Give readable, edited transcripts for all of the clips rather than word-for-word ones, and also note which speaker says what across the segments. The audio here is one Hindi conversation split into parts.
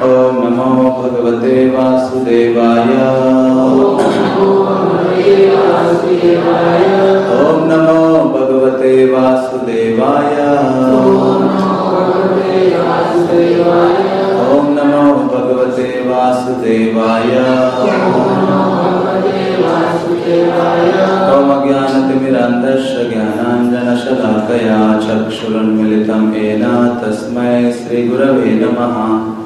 Speaker 1: ओम नमो भगवते वासुदेवाय। ओम नमो भगवते वासुदेवाय। ओम नमो भगवते वासुदेवाय। ओम अज्ञानतिमिरान्धस्य ज्ञानाञ्जनशलाकया चक्षुरुन्मीलितं येन तस्मै श्रीगुरवे नमः।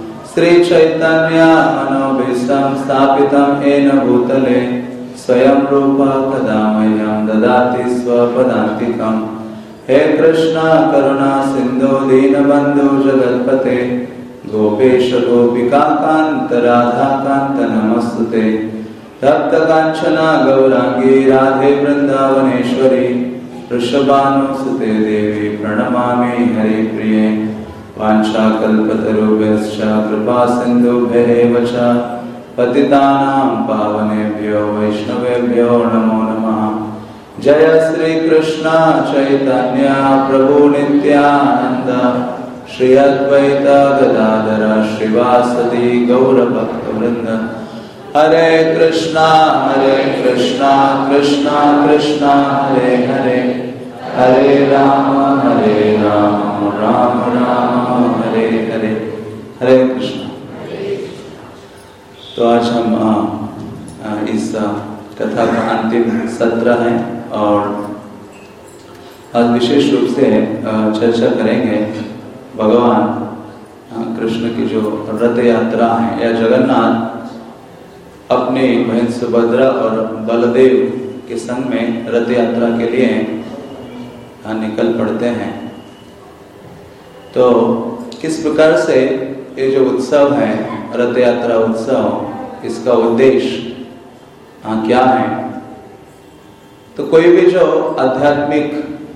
Speaker 1: श्रीचैतन्यमनोभीष्टं स्थापितं येन भूतले स्वयं रूपा कदा मह्यं ददाति स्वपदान्तिकम्। हे कृष्ण करुणा सिन्धु दीनबन्धु जगत्पते गोपेश गोपिका कान्त राधा कान्त नमस्तुते। तप्त कांचना गौरांगी राधे वृंदावनेश्वरी वृषभानुसुते देवी प्रणमामि हरिप्रिये। वाञ्छाकल्पतरुभ्यश्च कृपा सिन्धुभ्येव च पतितानां पावनेभ्यो वैष्णवेभ्यो नमो नमः। जय श्री कृष्ण चैतन्य प्रभु नित्यानंद श्री अद्वैत गदाधर श्रीवासदि गौर भक्तवृंद। हरे कृष्णा कृष्णा कृष्णा हरे हरे, हरे राम राम राम हरे हरे। हरे कृष्ण। तो आज हम इस कथा का अंतिम सत्र है और आज विशेष रूप से चर्चा करेंगे भगवान कृष्ण की जो रथ यात्रा है या जगन्नाथ अपने बहन सुभद्रा और बलदेव के संग में रथ यात्रा के लिए निकल पड़ते हैं। तो किस प्रकार से ये जो उत्सव है रथ यात्रा उत्सव, इसका उद्देश्य क्या है? तो कोई भी जो आध्यात्मिक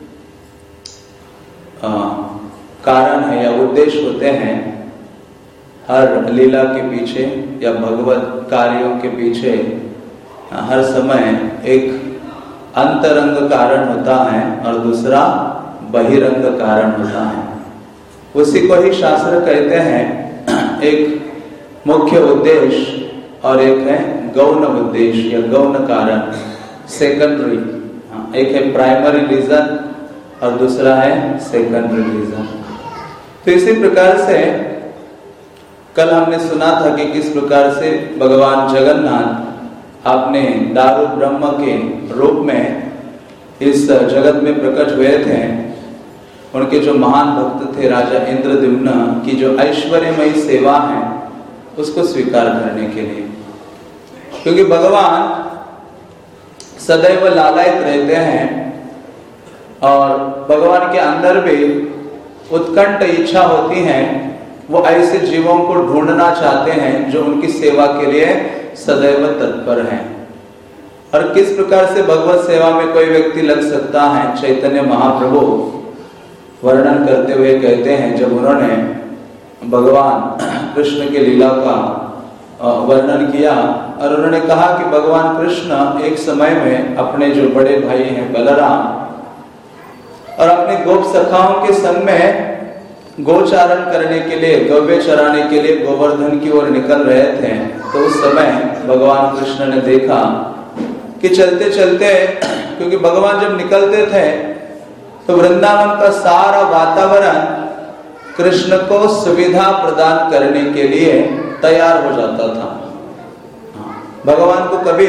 Speaker 1: कारण है या उद्देश्य होते हैं, हर लीला के पीछे या भगवत कार्यों के पीछे हर समय एक अंतरंग कारण होता है और दूसरा बहिरंग कारण होता है। उसी को ही शास्त्र कहते हैं एक मुख्य उद्देश्य और एक है गौण उद्देश्य या गौण कारण, सेकेंडरी। एक है प्राइमरी रीजन और दूसरा है सेकेंडरी रीजन। तो इसी प्रकार से कल हमने सुना था कि किस प्रकार से भगवान जगन्नाथ अपने दारु ब्रह्म के रूप में इस जगत में प्रकट हुए थे। उनके जो महान भक्त थे राजा इंद्रद्युम्न की जो ऐश्वर्यमयी सेवा है उसको स्वीकार करने के लिए, क्योंकि भगवान सदैव लालायित रहते हैं और भगवान के अंदर भी उत्कंठ इच्छा होती है। वो ऐसे जीवों को ढूंढना चाहते हैं जो उनकी सेवा के लिए सदैव तत्पर हैं। और किस प्रकार से भगवत सेवा में कोई व्यक्ति लग सकता है, चैतन्य महाप्रभु वर्णन करते हुए कहते हैं, जब उन्होंने भगवान कृष्ण के लीला का वर्णन किया और उन्होंने कहा कि भगवान कृष्ण एक समय में अपने जो बड़े भाई हैं बलराम और अपने गोप सखाओं के संग में गोचारण करने के लिए, गौवे चराने के लिए गोवर्धन की ओर निकल रहे थे। तो उस समय भगवान कृष्ण ने देखा कि चलते चलते, क्योंकि भगवान जब निकलते थे तो वृंदावन का सारा वातावरण कृष्ण को सुविधा प्रदान करने के लिए तैयार हो जाता था। भगवान को कभी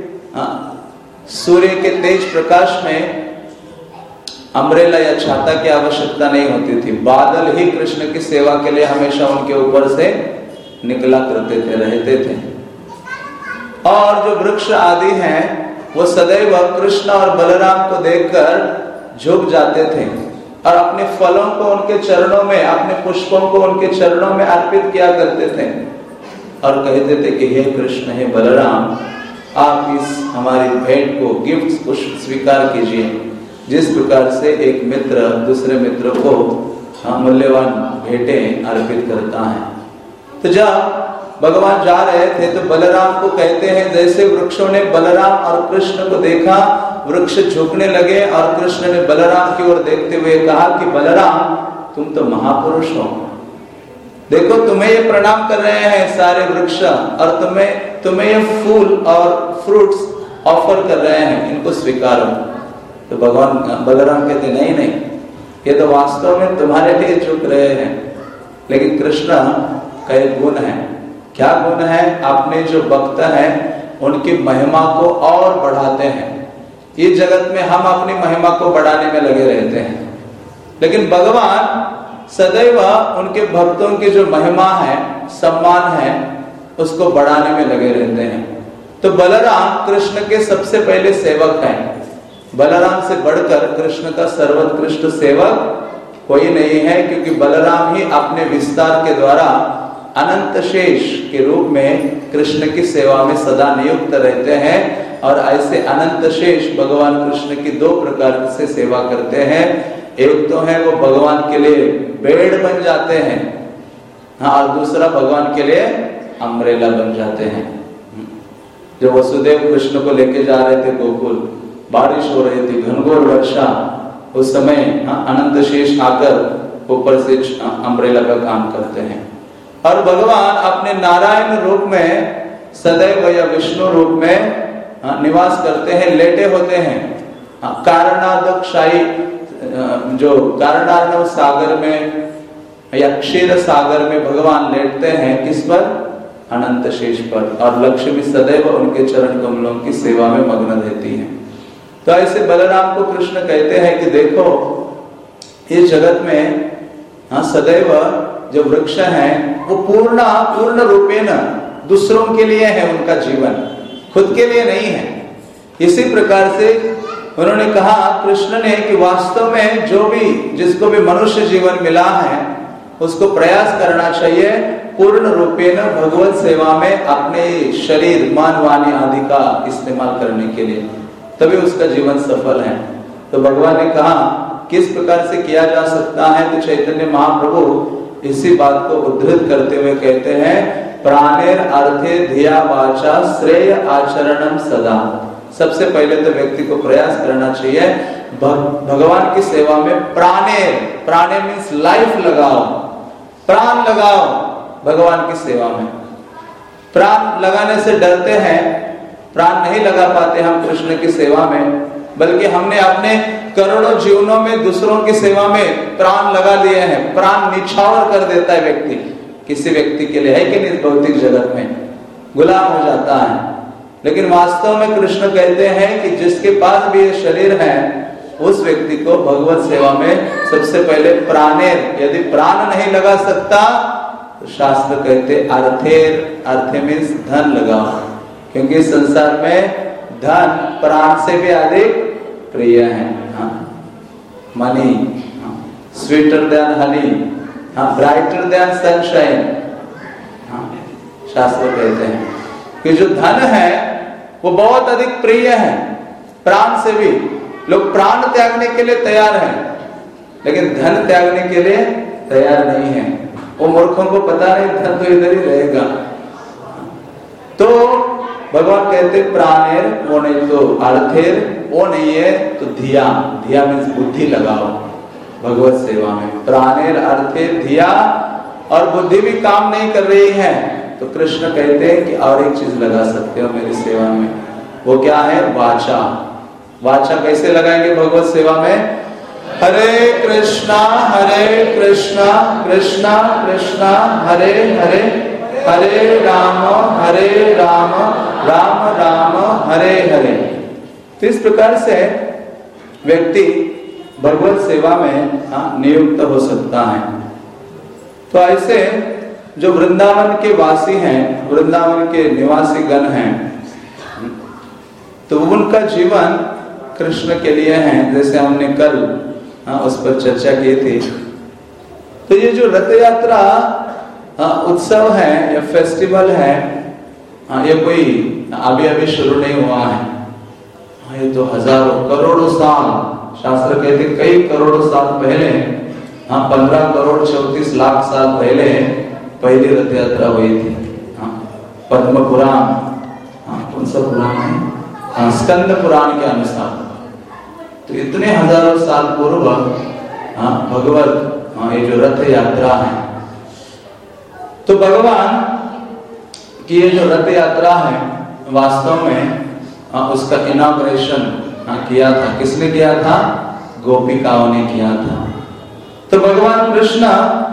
Speaker 1: सूर्य के तेज प्रकाश में अम्ब्रेला या छाता की आवश्यकता नहीं होती थी। बादल ही कृष्ण की सेवा के लिए हमेशा उनके ऊपर से निकला करते थे, रहते थे। और जो वृक्ष आदि हैं वो सदैव कृष्ण और बलराम को देखकर झुक जाते थे और अपने फलों को उनके चरणों में, अपने पुष्पों को उनके चरणों में अर्पित किया करते थे और कहते थे कि हे कृष्ण, हे बलराम, आप इस हमारी भेंट को, गिफ्ट पुष्प स्वीकार कीजिए। जिस प्रकार से एक मित्र दूसरे मित्र को मूल्यवान भेंटें अर्पित करता है। तो जब भगवान जा रहे थे तो बलराम को कहते हैं, जैसे वृक्षों ने बलराम और कृष्ण को देखा, वृक्ष झुकने लगे और कृष्ण ने बलराम की ओर देखते हुए कहा कि बलराम, तुम तो महापुरुष हो। देखो तुम्हें ये प्रणाम कर रहे हैं सारे वृक्ष, और तुम्हें ये फूल और फ्रूट्स ऑफर कर रहे हैं, इनको स्वीकारो। तो भगवान बलराम कहते नहीं नहीं, ये तो वास्तव में तुम्हारे लिए झुक रहे हैं। लेकिन कृष्ण का एक गुण है। क्या गुण है? अपने जो भक्त हैं उनकी महिमा को और बढ़ाते हैं। इस जगत में हम अपनी महिमा को बढ़ाने में लगे रहते हैं, लेकिन भगवान सदैव उनके भक्तों की जो महिमा है, सम्मान है, उसको बढ़ाने में लगे रहते हैं। तो बलराम कृष्ण के सबसे पहले सेवक हैं। बलराम से बढ़कर कृष्ण का सर्वोत्कृष्ट सेवक कोई नहीं है, क्योंकि बलराम ही अपने विस्तार के द्वारा अनंत शेष के रूप में कृष्ण की सेवा में सदा नियुक्त रहते हैं। और ऐसे अनंत शेष भगवान कृष्ण की दो प्रकार से सेवा करते हैं। एक तो है वो भगवान के लिए बेड़ बन जाते हैं, हाँ, और दूसरा भगवान के लिए अम्ब्रेला बन जाते हैं। जो वसुदेव कृष्ण को लेके जा रहे थे गोकुल, बारिश हो रही थी, घनघोर वर्षा, उस समय अनंत शेष आकर ऊपर से अम्ब्रेला का काम करते हैं। और भगवान अपने नारायण रूप में सदैव या विष्णु रूप में निवास करते हैं, लेटे होते हैं। कारणादकशाही जो कारणार्णव सागर में या क्षीर सागर में भगवान लेटते हैं, किस पर? अनंत शेष पर। और लक्ष्मी सदैव उनके चरण कमलों की सेवा में मग्न रहती है। तो ऐसे बलराम को कृष्ण कहते हैं कि देखो इस जगत में सदैव जो वृक्ष हैं वो पूर्ण रूपेण दूसरों के लिए है, उनका जीवन खुद के लिए नहीं है। इसी प्रकार से उन्होंने कहा कृष्ण ने कि वास्तव में जो भी जिसको भी मनुष्य जीवन मिला है उसको प्रयास करना चाहिए पूर्ण रूपेण भगवत सेवा में अपने शरीर, मन, वाणी आदि का इस्तेमाल करने के लिए, तभी उसका जीवन सफल है। तो भगवान ने कहा किस प्रकार से किया जा सकता है, तो चैतन्य महाप्रभु इसी बात को उद्धृत करते हुए कहते हैं प्राणेर अर्थे धिया वाचा श्रेय आचरणम सदा। सबसे पहले तो व्यक्ति को प्रयास करना चाहिए भगवान की सेवा में प्राणे मीन्स लाइफ लगाओ, प्राण लगाओ भगवान की सेवा में। प्राण लगाने से डरते हैं, प्राण नहीं लगा पाते हम कृष्ण की सेवा में, बल्कि हमने अपने करोड़ों जीवनों में दूसरों की सेवा में प्राण लगा दिए हैं। प्राण निछावर कर देता है व्यक्ति किसी व्यक्ति के लिए, है कि नहीं? भौतिक जगत में गुलाम हो जाता है। लेकिन वास्तव में कृष्ण कहते हैं कि जिसके पास भी ये शरीर है उस व्यक्ति को भगवत सेवा में सबसे पहले प्राणेर, यदि प्राण नहीं लगा सकता तो शास्त्र कहते अर्थे मीन्स धन लगाओ, क्योंकि संसार में धन प्राण से भी अधिक प्रिय है। Money sweeter than honey, brighter than sunshine. शास्त्र कहते हैं कि जो धन है वो बहुत अधिक प्रिय है प्राण से भी। लोग प्राण त्यागने के लिए तैयार हैं, लेकिन धन त्यागने के लिए तैयार नहीं है। वो मूर्खों को पता नहीं धन तो इधर ही रहेगा। तो भगवान कहते प्राणेर, वो नहीं तो अर्थेर, वो नहीं है तो धिया मीन्स बुद्धि लगाओ भगवत सेवा में। प्राणेर अर्थेर धिया, और बुद्धि भी काम नहीं कर रही है तो कृष्ण कहते हैं कि और एक चीज लगा सकते हो मेरी सेवा में। वो क्या है? वाचा कैसे लगाएंगे भगवत सेवा में? हरे कृष्णा कृष्णा कृष्णा हरे हरे, हरे राम राम राम हरे हरे। तो इस प्रकार से व्यक्ति भगवत सेवा में नियुक्त हो सकता है। तो ऐसे जो वृंदावन के वासी हैं, वृंदावन के निवासी गण हैं, तो उनका जीवन कृष्ण के लिए है, जैसे हमने कल उस पर चर्चा की थी। तो ये जो रथ यात्रा उत्सव है या फेस्टिवल है, ये कोई अभी शुरू नहीं हुआ है। ये तो हजारों करोड़ों साल, शास्त्र कहते कई करोड़ों साल पहले, 15 करोड़ 34 लाख साल पहले पहली रथ यात्रा हुई थी। पद्म पुराण, कौन सा पुराण है? स्कंद पुराण के अनुसार तो इतने हजारों साल पूर्व भगवत ये जो रथ यात्रा है तो भगवान की ये जो रथ यात्रा है वास्तव में उसका इनॉग्रेशन किया था। किसने किया था? गोपिकाओं ने किया था। तो भगवान कृष्ण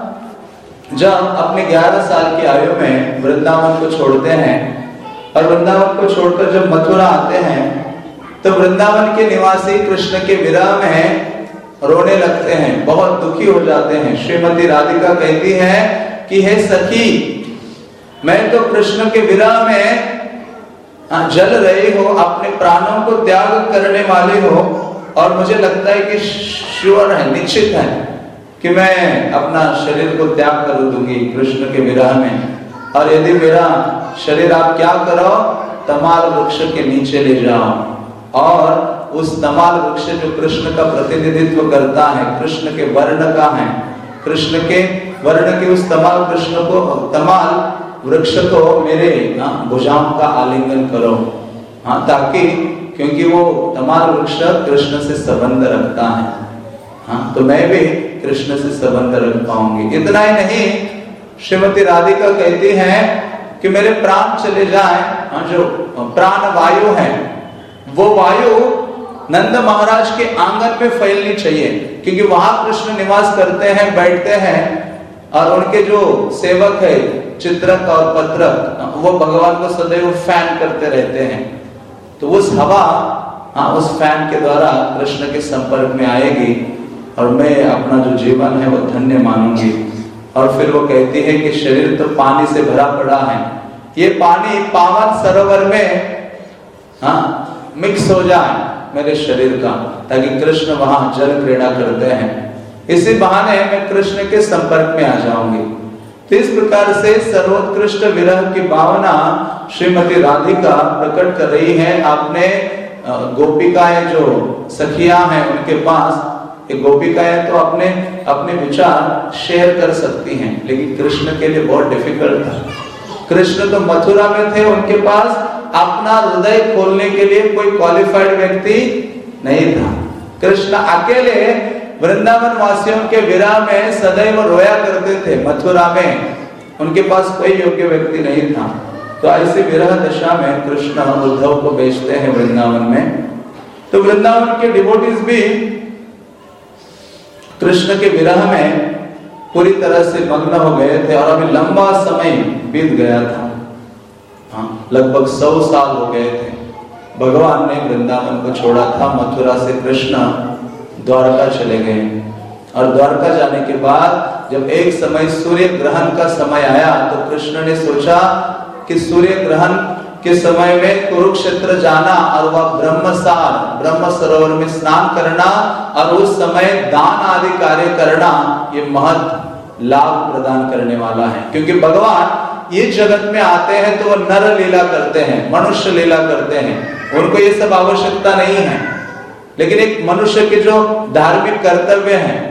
Speaker 1: जब अपने 11 साल की आयु में वृंदावन को छोड़ते हैं और वृंदावन को छोड़कर जब मथुरा आते हैं तो वृंदावन के निवासी कृष्ण के विरह में रोने लगते हैं, बहुत दुखी हो जाते हैं। श्रीमती राधिका कहती है कि हे सखी, मैं तो कृष्ण के विरह में जल रही हो, अपने प्राणों को त्याग करने वाले हो, और मुझे लगता है कि श्योर है, निश्चित है कि मैं अपना शरीर को त्याग कर दूंगी कृष्ण के विरह में। और यदि मेरा शरीर आप क्या करो, तमाल वृक्ष के नीचे ले जाओ, और उस तमाल वृक्ष जो कृष्ण का प्रतिनिधित्व करता है, कृष्ण के वर्ण का है, कृष्ण के वर्ण के उस तमाल कृष्ण को, तमाल वृक्ष को मेरे भुजाओं का आलिंगन करो। ताकि क्योंकि वो तमाल वृक्ष कृष्ण से संबंध रखता है, तो मैं भी कृष्ण से संबंध रख पाऊंगी। इतना ही नहीं, श्रीमती राधिका कहती है कि मेरे प्राण चले जाएं, जो प्राण वायु है वो वायु नंद महाराज के आंगन में फैलनी चाहिए, क्योंकि वहां कृष्ण निवास करते हैं, बैठते हैं, और उनके जो सेवक है चित्रक और पत्रक, वो भगवान को सदैव फैन करते रहते हैं। तो उस हवा उस फैन के द्वारा कृष्ण के संपर्क में आएगी और मैं अपना जो जीवन है वो धन्य मानूंगी। और फिर वो कहती है कि शरीर तो पानी से भरा पड़ा है, ये पानी पावन सरोवर में मिक्स हो जाए मेरे शरीर का, ताकि कृष्ण वहां जल क्रीड़ा करते हैं, इसी बहाने मैं कृष्ण के संपर्क में आ जाऊंगी। तो इस प्रकार से सर्वोत्कृष्ट विरह की भावना श्रीमती राधिका प्रकट कर रही है। आपने गोपिकाएं जो सखियां हैं उनके पास, गोपिकाएं तो अपने अपने विचार शेयर कर सकती हैं, लेकिन कृष्ण के लिए बहुत डिफिकल्ट था। कृष्ण तो मथुरा में थे, उनके पास अपना हृदय खोलने के लिए कोई क्वालिफाइड व्यक्ति नहीं था। कृष्ण अकेले वृंदावन वासियों के विरह में सदैव रोया करते थे। मथुरा में उनके पास कोई योग्य व्यक्ति नहीं था। तो ऐसी विरह दशा में कृष्ण उद्धव को भेजते हैं वृंदावन में। तो वृंदावन के डिवोटीज भी कृष्ण के विरह में पूरी तरह से मग्न हो गए थे, और अभी लंबा समय बीत गया था, लगभग 100 साल हो गए थे। भगवान ने वृंदावन को छोड़ा था, मथुरा से कृष्ण द्वारका चले गए, और द्वारका जाने के बाद जब एक समय सूर्य ग्रहण का समय आया तो कृष्ण ने सोचा कि सूर्य ग्रहण के समय में कुरुक्षेत्र जाना और वह ब्रह्म सरोवर में स्नान करना और उस समय दान आदि कार्य करना, ये महत लाभ प्रदान करने वाला है। क्योंकि भगवान ये जगत में आते हैं तो वो नर लीला करते हैं, मनुष्य लीला करते हैं, उनको ये सब आवश्यकता नहीं है, लेकिन एक मनुष्य के जो धार्मिक कर्तव्य हैं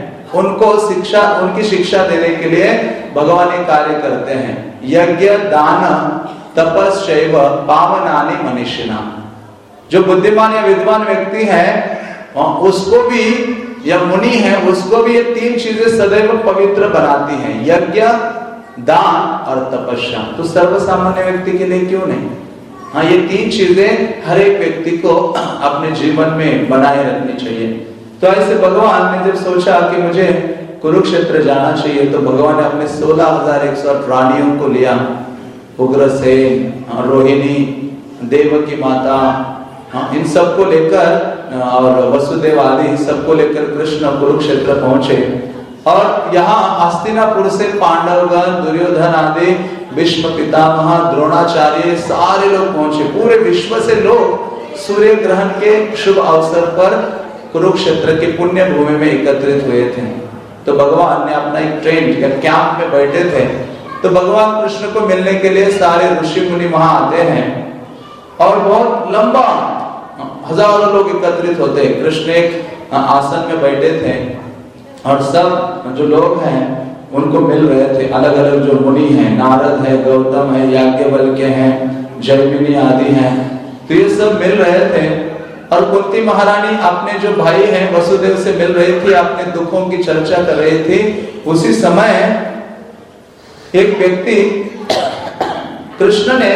Speaker 1: उनकी शिक्षा देने के लिए भगवान ये कार्य करते हैं। यज्ञ दान तपस्यैव पावनानि मनीषिणां। जो बुद्धिमान या विद्वान व्यक्ति है उसको भी, या मुनि है उसको भी, ये 3 चीजें सदैव पवित्र बनाती हैं, यज्ञ दान और तपस्या। तो सर्वसामान्य व्यक्ति के लिए क्यों नहीं? ये 3 चीजें हर एक व्यक्ति को अपने जीवन में बनाए रखनी चाहिए। तो ऐसे भगवान ने जब सोचा कि मुझे कुरुक्षेत्र जाना चाहिए, तो भगवान ने अपने 16,108 रानियों को लिया, उग्रसेन, रोहिणी, देवकी माता, इन सबको लेकर, और वसुदेव आदि सबको लेकर कृष्ण कुरुक्षेत्र पहुंचे। और यहाँ हस्तिनापुर से पांडवगण, दुर्योधन आदि, भीष्म पितामह, द्रोणाचार्य, सारे लोग पहुंचे। पूरे विश्व से लोग सूर्य ग्रहण के शुभ अवसर पर कुरुक्षेत्र के पुण्य भूमि में एकत्रित हुए थे। तो भगवान ने अपना एक टेंट या कैंप में बैठे थे। तो भगवान कृष्ण को मिलने के लिए सारे ऋषि मुनि वहां आते हैं, और बहुत लंबा हजारों लोग एकत्रित होते हैं। कृष्ण एक आसन में बैठे थे, और सब जो लोग हैं उनको मिल रहे थे। अलग अलग जो मुनि हैं, नारद है, गौतम है, याज्ञवल्क्य हैं, जैमिनी आदि हैं, तो ये सब मिल रहे थे। और कुंती महारानी अपने जो भाई हैं वसुदेव से मिल रही थी, अपने दुखों की चर्चा कर रही थी। उसी समय एक व्यक्ति कृष्ण ने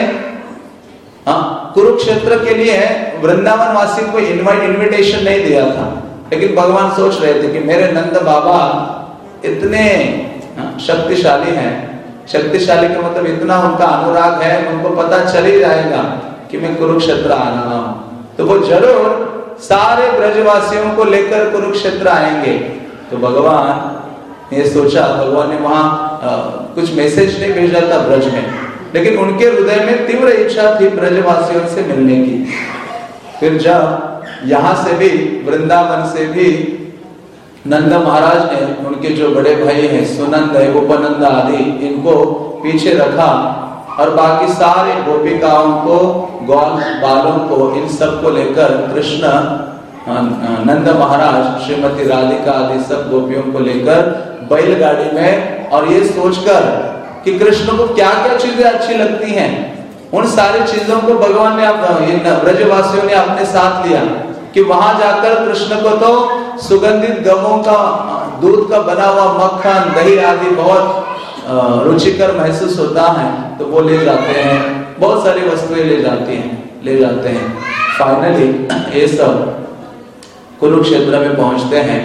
Speaker 1: कुरुक्षेत्र के लिए वृंदावन वासी को इनविटेशन नहीं दिया था, लेकिन भगवान सोच रहे थे कि मेरे नंद बाबा इतने शक्तिशाली हैं, शक्तिशाली का मतलब इतना उनका अनुराग है, उनको पता चल ही जाएगा कि मैं कुरुक्षेत्र आ रहा हूं, तो वो जरूर सारे ब्रजवासियों को लेकर कुरुक्षेत्र आएंगे। तो भगवान ये सोचा, भगवान ने वहां कुछ मैसेज नहीं भेजा था ब्रज में, लेकिन उनके हृदय में तीव्र इच्छा थी ब्रजवासियों से मिलने की। फिर जब यहाँ से भी, वृंदावन से भी नंद महाराज ने उनके जो बड़े भाई हैं सुनंद है, उपनंद आदि, इनको पीछे रखा और बाकी सारे गोपिकाओं को, ग्वाल बालों को, इन सब को लेकर कृष्ण, नंद महाराज, श्रीमती राधिका आदि सब गोपियों को लेकर बैलगाड़ी में, और ये सोचकर कि कृष्ण को क्या क्या चीजें अच्छी लगती हैं, उन सारी चीजों को भगवान ने, ब्रजवासियों ने अपने साथ लिया कि वहां जाकर कृष्ण को तो सुगंधित गवों का, दूध का बना हुआ मक्खन, दही आदि बहुत रुचिकर महसूस होता है, तो वो ले जाते हैं, बहुत सारी वस्तुएं ले जाते हैं। फाइनली ये सब कुरुक्षेत्र में पहुंचते हैं,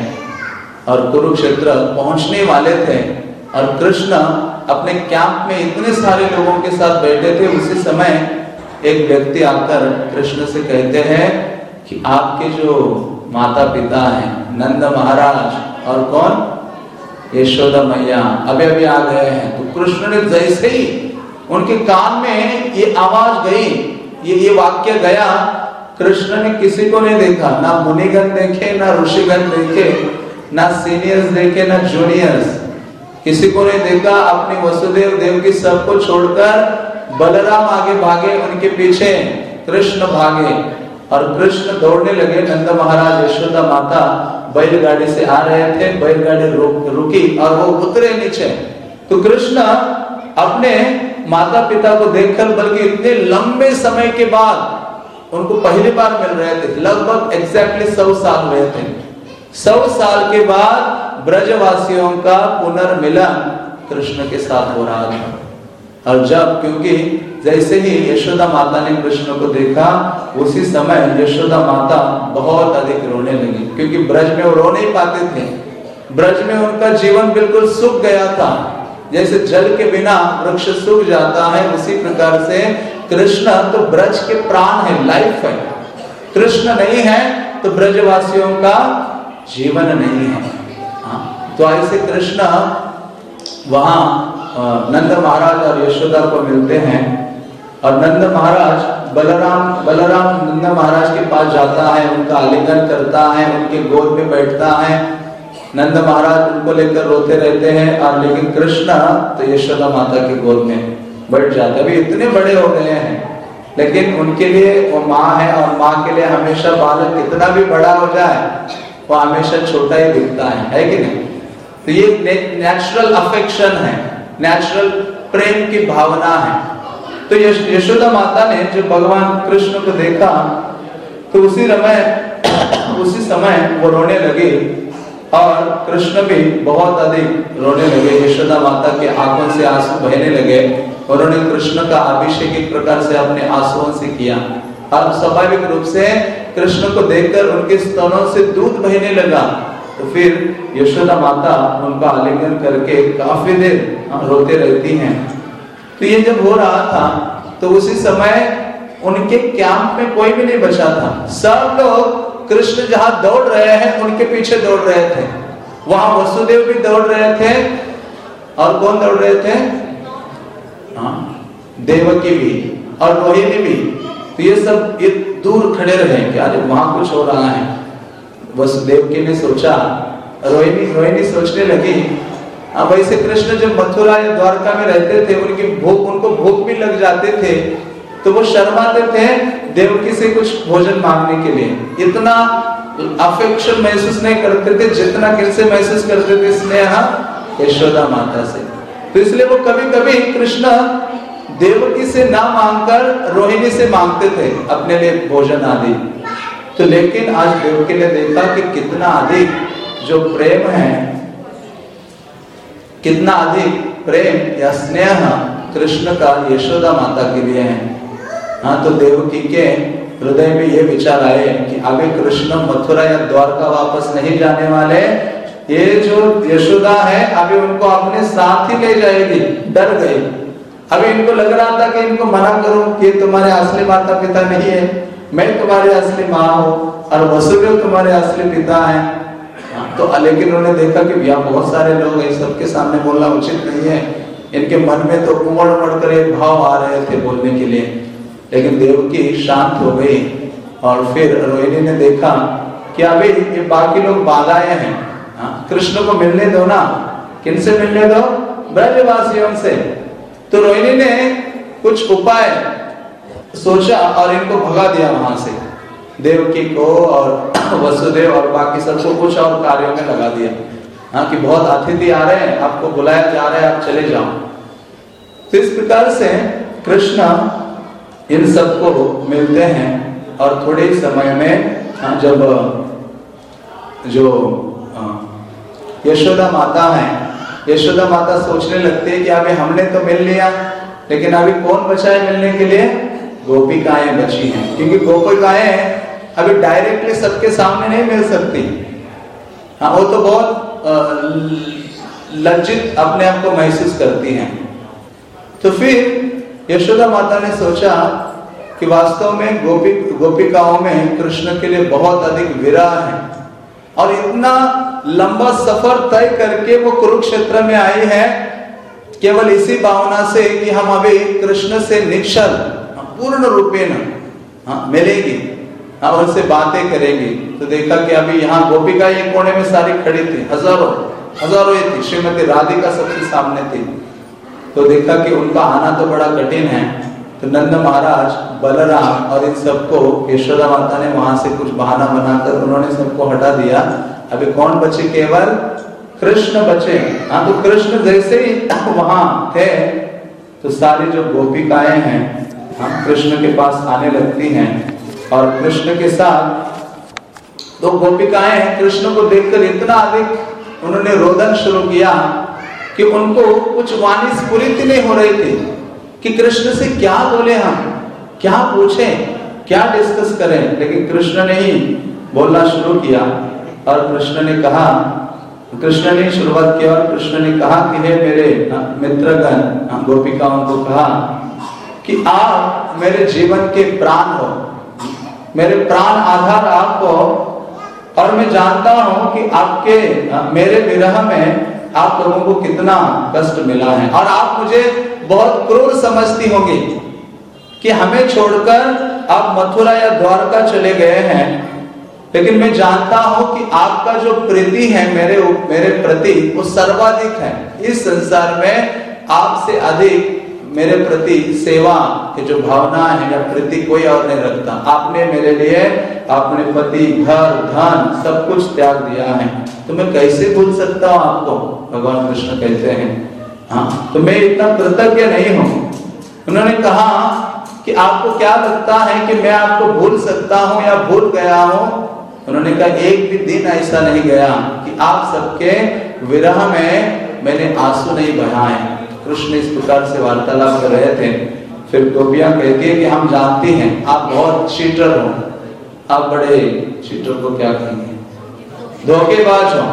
Speaker 1: और कुरुक्षेत्र पहुंचने वाले थे और कृष्ण अपने कैंप में इतने सारे लोगों के साथ बैठे थे। उसी समय एक व्यक्ति आकर कृष्ण से कहते हैं कि आपके जो माता पिता हैं नंद महाराज और कौन, यशोदा मैया, अभी आ गए हैं। तो कृष्ण ने जैसे ही उनके कान में ये आवाज गई, ये वाक्य गया, कृष्ण ने किसी को नहीं देखा, ना मुनिगण देखे, ना ऋषिगण देखे, ना सीनियर्स देखे, ना जूनियर्स, किसी को नहीं देखा। अपनी वसुदेव देवकी सबको छोड़कर बलराम आगे भागे, उनके पीछे कृष्ण भागे, और कृष्ण दौड़ने लगे। नंद महाराज, यशोदा माता बैलगाड़ी से आ रहे थे, बैलगाड़ी रुकी और वो उतरे नीचे। तो कृष्ण अपने माता पिता को देखकर, बल्कि इतने लंबे समय के बाद उनको पहली बार मिल रहे थे, लगभग एग्जैक्टली 100 साल हुए थे। 100 साल के बाद ब्रजवासियों का पुनर्मिलन कृष्ण के साथ हो रहा था। और जब, क्योंकि जैसे ही यशोदा माता ने कृष्ण को देखा, उसी समय यशोदा माता बहुत अधिक रोने लगी, क्योंकि ब्रज में वो रो नहीं पाते थे। ब्रज में उनका जीवन बिल्कुल सूख गया था, जैसे जल के बिना वृक्ष सूख जाता है, उसी प्रकार से कृष्ण तो ब्रज के प्राण है, लाइफ है। कृष्ण नहीं है तो ब्रजवासियों का जीवन नहीं है। तो ऐसे कृष्ण वहां नंद महाराज और यशोदा को मिलते हैं, और नंद महाराज बलराम नंद महाराज के पास जाता है, उनका आलिंगन करता है, उनके गोद में बैठता है। नंद महाराज उनको लेकर रोते रहते हैं, और लेकिन कृष्ण तो यशोदा माता के गोद में बैठ जाते हैं। अभी इतने बड़े हो गए हैं, लेकिन उनके लिए वो माँ है, और माँ के लिए हमेशा बालक कितना भी बड़ा हो जाए वो हमेशा छोटा ही दिखता है कि नहीं। तो ये नेचुरल अफेक्शन है, नेचुरल प्रेम की भावना है। तो यशोदा माता ने जब भगवान कृष्ण को देखा, तो उसी समय वो रोने लगी, और कृष्ण भी बहुत अधिक रोने लगे। यशोदा माता के आंखों से आंसू बहने लगे, और उन्होंने कृष्ण का अभिषेक एक प्रकार से अपने आंसुओं से किया, और स्वाभाविक रूप से कृष्ण को देखकर उनके स्तनों से दूध बहने लगा। तो फिर यशोदा माता उनका आलिंगन करके काफी देर रोते रहती हैं। तो ये जब हो रहा था, तो उसी समय उनके कैंप में कोई भी नहीं बचा था। सब लोग कृष्ण जहां दौड़ रहे हैं उनके पीछे दौड़ रहे थे। वहां वसुदेव भी दौड़ रहे थे, और कौन दौड़ रहे थे? देवकी भी और रोहिणी भी। तो ये सब ये दूर खड़े रहे कि अरे वहां कुछ हो रहा है। वसुदेवकी ने सोचा, रोहिणी सोचने लगी, अब ऐसे कृष्ण जब मथुरा या द्वारका में रहते थे, उनको भूख भी लग जाते थे, तो वो शर्माते थे देवकी से कुछ भोजन मांगने के लिए। इतना अफेक्शन महसूस नहीं करते थे जितना किससे महसूस करते थे, स्नेह यशोदा माता से। तो इसलिए वो कभी कभी कृष्ण देवकी से ना मांगकर रोहिणी से मांगते थे अपने लिए भोजन आदि। तो लेकिन आज देवकी ने देखा कि कितना अधिक जो प्रेम है, कितना अधिक प्रेम या स्नेह कृष्ण का यशोदा माता के लिए है। हाँ, तो देवकी के हृदय में ये विचार आए कि अभी कृष्ण मथुरा या द्वारका वापस नहीं जाने वाले, ये जो यशोदा है अभी उनको अपने साथ ही ले जाएगी। डर गए। अभी इनको लग रहा था कि इनको मना करूं कि ये तुम्हारे असली माता पिता नहीं है, मैं तुम्हारी असली माँ हूँ और वसुदेव तुम्हारे असली पिता हैं। तो लेकिन उन्होंने देखा कि यहाँ बहुत सारे लोग हैं, सबके सामने बोलना उचित नहीं है। इनके मन में तो उमड़ उमड़ कर एक भाव आ रहे थे बोलने के लिए। लेकिन देवकी शांत हो गई और फिर रोहिणी ने देखा कि अभी ये बाकी लोग बाधाएं हैं, कृष्ण को मिलने दो ना। किनसे मिलने दो? ब्रजवासियों से। तो रोहिणी ने कुछ उपाय सोचा और इनको भगा दिया वहां से, देवकी को और वसुदेव और बाकी सबको कुछ और कार्यों में लगा दिया। हाँ, कि बहुत अतिथि आ रहे हैं, आपको बुलाया जा रहा है, आप चले जाओ। तो इस प्रकार से कृष्ण इन सबको मिलते हैं और थोड़े ही समय में जब जो यशोदा माता है, यशोदा माता सोचने लगती है कि अभी हमने तो मिल लिया, लेकिन अभी कौन बचा है मिलने के लिए? गोपिकाएं बची हैं। क्योंकि गोपिकाएं अभी डायरेक्टली सबके सामने नहीं मिल सकती। हाँ, वो तो बहुत लज्जित अपने आप को महसूस करती हैं। तो फिर यशोदा माता ने सोचा कि वास्तव में गोपिकाओं में कृष्ण के लिए बहुत अधिक विरह है और इतना लंबा सफर तय करके वो कुरुक्षेत्र में आई है केवल इसी भावना से कि हम अभी कृष्ण से निश्चल पूर्ण रूपेण मिलेगी और उनसे बातें करेंगी। तो देखा कि अभी यहाँ गोपिका एक कोने में सारी खड़ी थी, हजारों ही थी। श्रीमती राधिका सबसे सामने थी। तो देखा कि उनका आना तो बड़ा कठिन है। तो नंद महाराज, बलराम और इन सबको यशोदा माता ने वहां से कुछ बहाना बनाकर उन्होंने सबको हटा दिया। अभी कौन बचे? केवल कृष्ण बचे। हाँ, तो कृष्ण जैसे ही वहां थे तो सारी जो गोपिकाएं हैं हम कृष्ण के पास आने लगती हैं और कृष्ण के साथ तो गोपिकाएं कृष्ण को देखकर इतना अधिक उन्होंने रोदन शुरू किया कि उनको कुछ वाणी स्फुरित नहीं हो रही थी कि कृष्ण से क्या बोले, हम क्या पूछें, क्या डिस्कस करें। लेकिन कृष्ण ने ही बोलना शुरू किया और कृष्ण ने कहा, कृष्ण ने शुरुआत किया और कृष्ण ने कहा कि हे मेरे मित्रगण, गोपिकाओं को कहा कि आप मेरे जीवन के प्राण हो, मेरे प्राण आधार आप हो और मैं जानता हूं कि आपके मेरे विरह में आप लोगों को कितना कष्ट मिला है और आप मुझे बहुत क्रूर समझती होंगी कि हमें छोड़कर आप मथुरा या द्वारका चले गए हैं। लेकिन मैं जानता हूं कि आपका जो प्रीति है मेरे प्रति वो सर्वाधिक है। इस संसार में आपसे अधिक मेरे प्रति सेवा की जो भावना है या प्रीति कोई और नहीं रखता। आपने मेरे लिए अपने पति, घर, धन सब कुछ त्याग दिया है, तो मैं कैसे भूल सकता हूँ आपको? भगवान कृष्ण कहते हैं। हाँ, तो मैं इतना कृतज्ञ नहीं हूँ। उन्होंने कहा कि आपको क्या लगता है कि मैं आपको भूल सकता हूँ या भूल गया हूँ? उन्होंने कहा एक भी दिन ऐसा नहीं गया कि आप सबके विरह में मैंने आंसू नहीं बहाए। कृष्ण इस प्रकार से वार्तालाप कर रहे थे। फिर गोपियां कहती है कि हम जानती हैं आप बहुत चीटर हो, आप बड़े चीटर को क्या कहेंगे, धोखेबाज हो।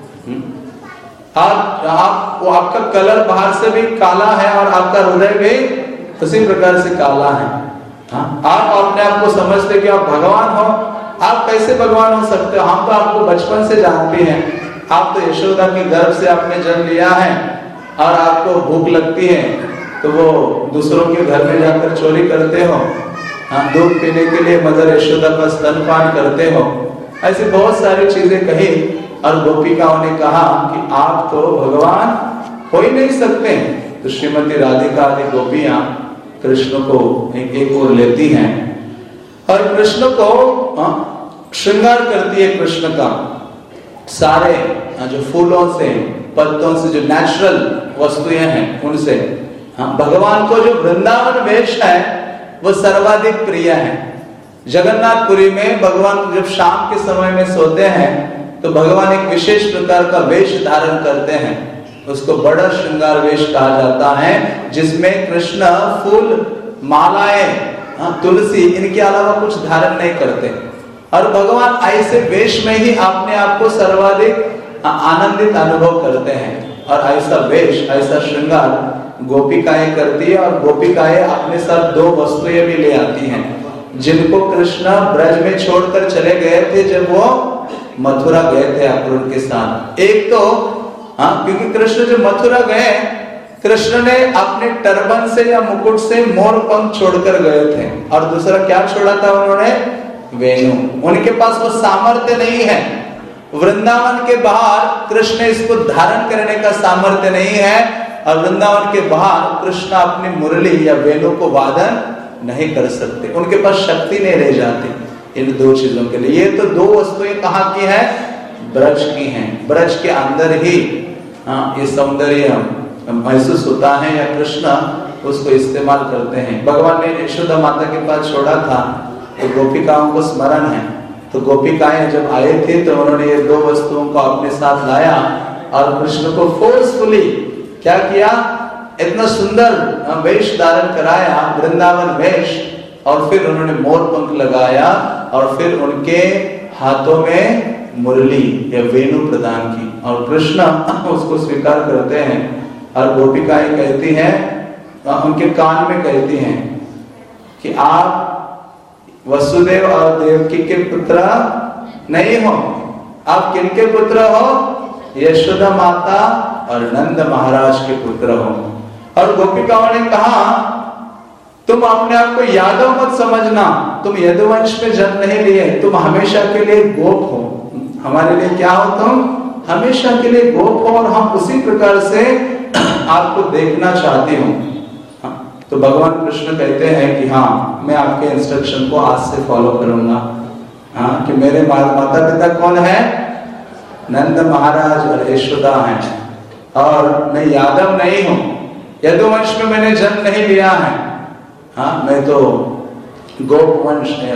Speaker 1: आपका कलर बाहर से भी काला है और आपका हृदय भी उसी प्रकार से काला है। आप अपने आप को समझते कि आप भगवान हो। आप कैसे भगवान हो सकते हो? हम तो आपको बचपन से जानते हैं। आप तो यशोदा के गर्भ से आपने जन्म लिया है और आपको भूख लगती है तो वो दूसरों के घर में जाकर चोरी करते हो, दूध पीने के लिए मदर यशोदा का स्तनपान करते हो। ऐसी बहुत सारी चीजें कही और गोपिकाओं ने कहा कि आप तो भगवान हो ही नहीं सकते। तो श्रीमती राधिका आदि गोपियां कृष्ण को एक ओर लेती हैं और कृष्ण को श्रृंगार करती है। कृष्ण का सारे जो फूलों से, पत्तों से, जो नेचुरल वस्तुएं हैं उनसे। भगवान को जो वृंदावन वेश है वो सर्वाधिक प्रिय है। जगन्नाथपुरी में भगवान जब शाम के समय में सोते हैं तो भगवान एक विशेष प्रकार का वेश धारण करते हैं। उसको बड़ा श्रृंगार वेश कहा जाता है, जिसमें कृष्ण फूल, मालाएं, तुलसी, इनके अलावा कुछ धारण नहीं करते। और भगवान ऐसे वेश में ही अपने आप को सर्वाधिक आनंदित अनुभव करते हैं। और ऐसा वेश, ऐसा श्रृंगार गोपिकाएं करती है। और गोपिकाएं अपने साथ दो वस्तुएं भी ले आती हैं, जिनको कृष्ण ब्रज में छोड़कर चले गए थे जब वो मथुरा गए थे अक्रूर के साथ। एक तो क्योंकि कृष्ण जब मथुरा गए, कृष्ण ने अपने टर्बन से या मुकुट से मोर पंख छोड़कर गए थे। और दूसरा क्या छोड़ा था उन्होंने? वेणु। उनके पास वो सामर्थ्य नहीं है। वृंदावन के बाहर कृष्ण इसको धारण करने का सामर्थ्य नहीं है। और वृंदावन के बाहर कृष्ण अपनी मुरली या वेणु को वादन नहीं कर सकते, उनके पास शक्ति नहीं रह जाती इन दो चीजों के लिए। ये तो दो वस्तुएं कहाँ की है? ब्रज की हैं। ब्रज के अंदर ही ये सौंदर्य महसूस होता है या कृष्ण उसको इस्तेमाल करते हैं। भगवान ने यशोदा माता के पास छोड़ा था तो गोपिकाओं को स्मरण है, तो गोपिकाएं जब आए थे तो उन्होंने ये दो वस्तुओं को अपने साथ लाया और कृष्ण को फोर्सफुली क्या किया? इतना सुंदर वेश धारण कराया, वृंदावन वेश। और फिर उन्होंने मोर पंख लगाया और फिर उनके हाथों में मुरली या वेणु प्रदान की और कृष्ण उसको स्वीकार करते हैं। और गोपिकाएं कहती हैं, उनके कान में कहती हैं कि आप वसुदेव और देवकी के पुत्र नहीं हो, आप किनके पुत्र हो? यशोदा माता और नंद महाराज के पुत्र हो। और गोपिकाओं ने कहा, तुम अपने आप को यादव मत समझना, तुम यदुवंश में जन्म नहीं लिए, तुम हमेशा के लिए गोप हो। हमारे लिए क्या हो? तुम हमेशा के लिए गोप हो और हम उसी प्रकार से आपको देखना चाहती हूँ। तो भगवान कृष्ण कहते हैं कि हाँ, मैं आपके इंस्ट्रक्शन को आज से फॉलो करूंगा। हाँ, कि मेरे माता पिता कौन है? नंद महाराज और यशोदा हैं। और मैं यादव नहीं हूँ, यदुवंश में मैंने जन्म नहीं लिया है। हाँ, मैं तो गोप वंश है,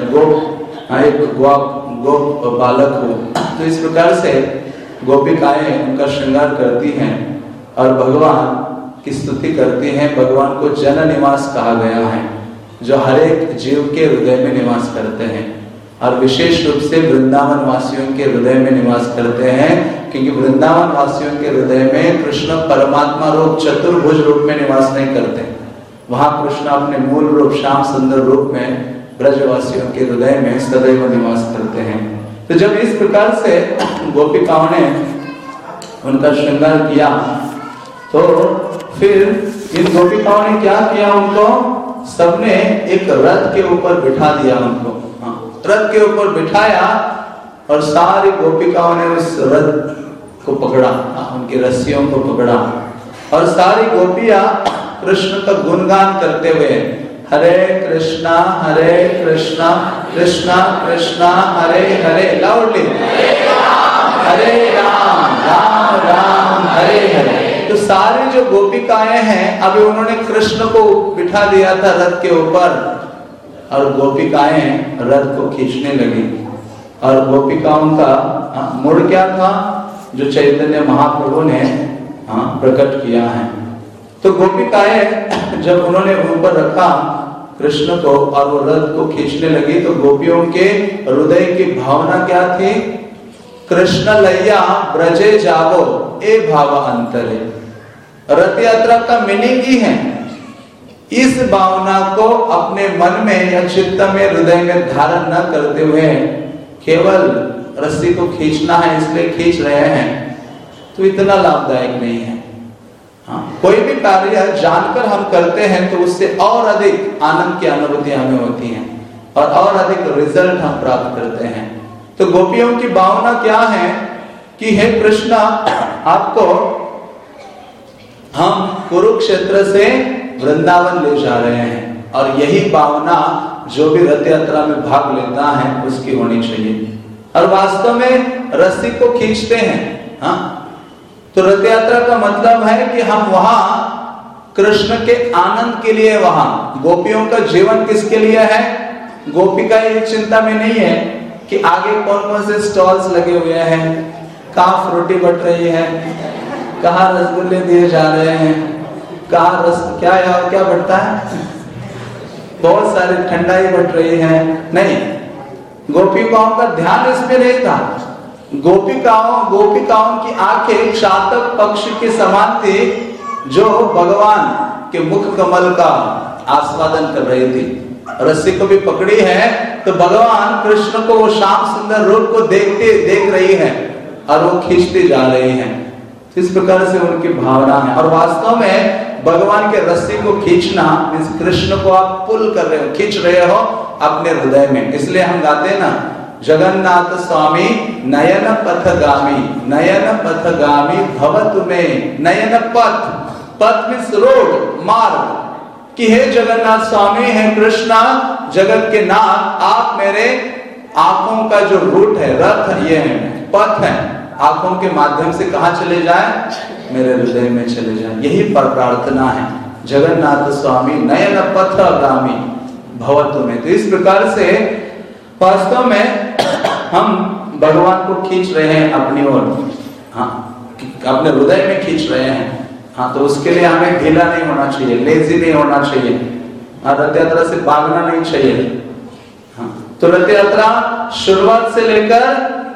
Speaker 1: गोप बालक हूँ। तो इस प्रकार से गोपिकाएं उनका श्रृंगार करती हैं और भगवान की स्तुति करती हैं। भगवान को जन निवास कहा गया है, जो हर एक जीव के हृदय में निवास करते हैं और विशेष रूप से वृंदावन वासियों के हृदय में निवास करते हैं, क्योंकि वृंदावन वासियों के हृदय में कृष्ण परमात्मा रूप चतुर्भुज रूप में निवास नहीं करते। वहां कृष्ण अपने मूल रूप श्याम सुंदर रूप में ब्रजवासियों के हृदय में सदैव निवास करते हैं। तो जब इस प्रकार से गोपिकाओं ने उनका श्रृंगार किया तो फिर इन गोपिकाओं ने क्या किया? उनको सबने एक रथ के ऊपर बिठा दिया। उनको रथ के ऊपर बिठाया और सारी गोपिकाओं ने उस रथ को पकड़ा, उनकी रस्सियों को पकड़ा और सारी गोपियां कृष्ण का गुणगान करते हुए हरे कृष्णा कृष्णा कृष्णा हरे हरे, लाउडली हरे राम राम राम हरे हरे। तो सारी जो गोपिकाएं हैं, अभी उन्होंने कृष्ण को बिठा दिया था रथ के ऊपर और गोपिकाएं रथ को खींचने लगी। और गोपिकाओं का मूड क्या था? जो चैतन्य महाप्रभु ने प्रकट किया है। तो गोपिकाएं जब उन्होंने ऊपर रखा कृष्ण को और वो रथ को खींचने लगी, तो गोपियों के हृदय की भावना क्या थी? कृष्ण लैया ब्रजे जावो ए भाव अंतरे। रथ यात्रा का मीनिंग ही है इस भावना को अपने मन में या चित्त में, हृदय में धारण न करते हुए केवल रस्सी को खींचना है इसलिए खींच रहे हैं, तो इतना लाभदायक नहीं है। कोई भी कार्य जानकर हम करते हैं तो उससे और अधिक आनंद की अनुभूति हमें होती है और अधिक रिजल्ट हम प्राप्त करते हैं। तो गोपियों की भावना क्या है कि हे कृष्णा, आपको हम कुरुक्षेत्र से वृंदावन ले जा रहे हैं और यही भावना जो भी रथ यात्रा में भाग लेता है उसकी होनी चाहिए। और वास्तव में रस्सी को खींचते हैं, तो रथ यात्रा का मतलब है कि हम वहां कृष्ण के आनंद के लिए, वहां गोपियों का जीवन किसके लिए है? गोपिका ये चिंता में नहीं है कि आगे कौन कौन से स्टॉल्स लगे हुए हैं, कहाँ फ्रूटी बट रही है, कहाँ रसगुल्ले दिए जा रहे हैं, कहाँ रस क्या बढ़ता है, बहुत सारी ठंडाई बढ़ रही है। नहीं, गोपिकाओं का ध्यान इसमें नहीं था। गोपिकाओं की आंखें चातक पक्षी के समान थी जो भगवान के मुख कमल का आस्वादन कर रही थी। रस्सी को भी पकड़ी है तो भगवान कृष्ण को वो श्याम सुंदर रूप को देख रही है और वो खींचती जा रही है। इस प्रकार से उनकी भावना है। और वास्तव में भगवान के रस्सी को खींचना, इस कृष्ण को आप पुल कर रहे हो, खींच रहे हो अपने हृदय में। इसलिए हम गाते हैं ना, जगन्नाथ स्वामी नयन पथगामी भवतु में नयन पथ मीन्स रोड, मार्ग, कि हे जगन्नाथ स्वामी, है कृष्णा जगत के नाथ, आप मेरे आंखों का जो रूट है, रथ ये है, पथ है, आंखों के माध्यम से कहां चले जाए, मेरे हृदय में चले जाए। यही पर प्रार्थना है, जगन्नाथ स्वामी नयन पथगामी भवतु में। तो इस प्रकार से वास्तव में हम भगवान को खींच रहे हैं अपनी ओर, हाँ, अपने हृदय में खींच रहे हैं। हाँ, तो उसके लिए हमें ढीला नहीं होना चाहिए, लेजी नहीं होना चाहिए, रथ यात्रा से भागना नहीं चाहिए। हाँ, तो रथ यात्रा शुरुआत से लेकर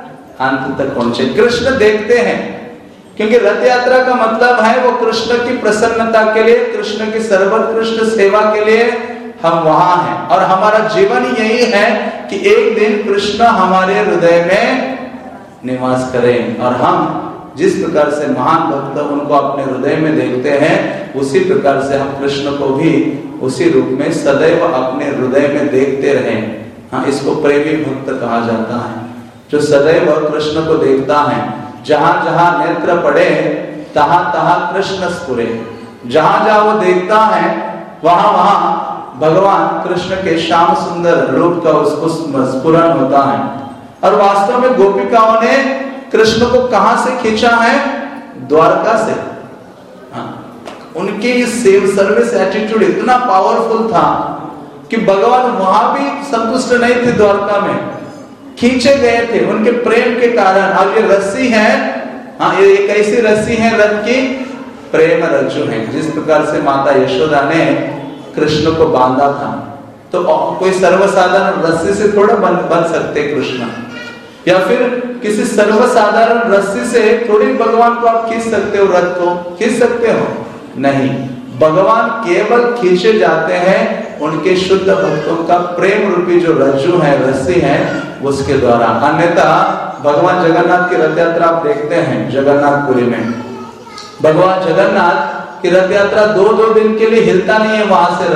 Speaker 1: अंत तक पहुंचे। कृष्ण देखते हैं, क्योंकि रथ यात्रा का मतलब है वो कृष्ण की प्रसन्नता के लिए, कृष्ण की सर्वोत्कृष्ट सेवा के लिए हम वहां हैं। और हमारा जीवन यही है कि एक दिन कृष्ण हमारे हृदय में निवास करें, और हम जिस प्रकार से महान भक्त उनको अपने हृदय में देखते हैं, उसी प्रकार से हम कृष्ण को भी उसी रूप में सदैव अपने हृदय में देखते रहें। हाँ, इसको प्रेमी भक्त कहा जाता है, जो सदैव कृष्ण को देखता है। जहां जहां नेत्र पड़े तहां तहां कृष्ण स्फुरे, जहां जहां वो देखता है वहां वहां भगवान कृष्ण के श्याम सुंदर रूप का उसको स्फुरन होता है। और वास्तव में गोपिकाओं ने कृष्ण को कहां से खींचा है, द्वारका से। हाँ, उनके सर्विस एटीट्यूड इतना पावरफुल था कि भगवान वहां भी संतुष्ट नहीं थे, द्वारका में खींचे गए थे उनके प्रेम के कारण। और ये रस्सी है, हाँ, ये एक ऐसी रस्सी है रथ की, प्रेम रज्जु है, जिस प्रकार से माता यशोदा ने कृष्ण को बांधा था। तो कोई सर्वसाधारण रस्सी से थोड़ा बन सकते कृष्ण, या फिर किसी सर्वसाधारण रस्सी से थोड़ी भगवान को आप खींच सकते हो, रथ को खींच सकते हो? नहीं, भगवान केवल खींचे जाते हैं उनके शुद्ध भक्तों का प्रेम रूपी जो रज्जु है, रस्सी है, उसके द्वारा। अन्यथा भगवान जगन्नाथ की रथ यात्रा आप देखते हैं जगन्नाथपुरी में, भगवान जगन्नाथ की रथ यात्रा 2-2 दिन के लिए हिलता नहीं है वहां से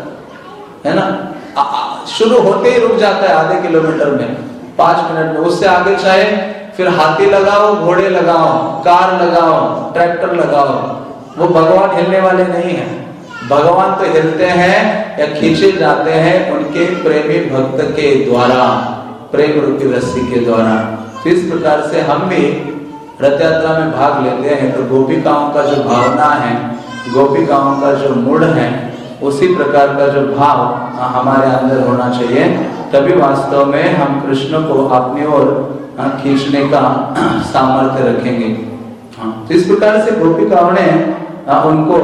Speaker 1: रथ, है ना, शुरू होते ही रुक जाता है आधे किलोमीटर में, 5 मिनट में। उससे आगे चाहे फिर हाथी लगाओ, घोड़े लगाओ, कार लगाओ, ट्रैक्टर लगाओ, वो भगवान हिलने वाले नहीं हैं। भगवान तो हिलते हैं या खींचे जाते हैं उनके प्रेमी भक्त के द्वारा, प्रेम रूपी रस्सी के द्वारा। तो इस प्रकार से हम भी रथ यात्रा में भाग लेते हैं, तो गोपिकाओं का जो भावना है, गोपिकाओं का जो मूड है, उसी प्रकार का जो भाव हमारे अंदर होना चाहिए, तभी वास्तव में हम कृष्ण को अपनी ओर खींचने का सामर्थ्य रखेंगे। तो इस प्रकार से गोपिकाओं ने उनको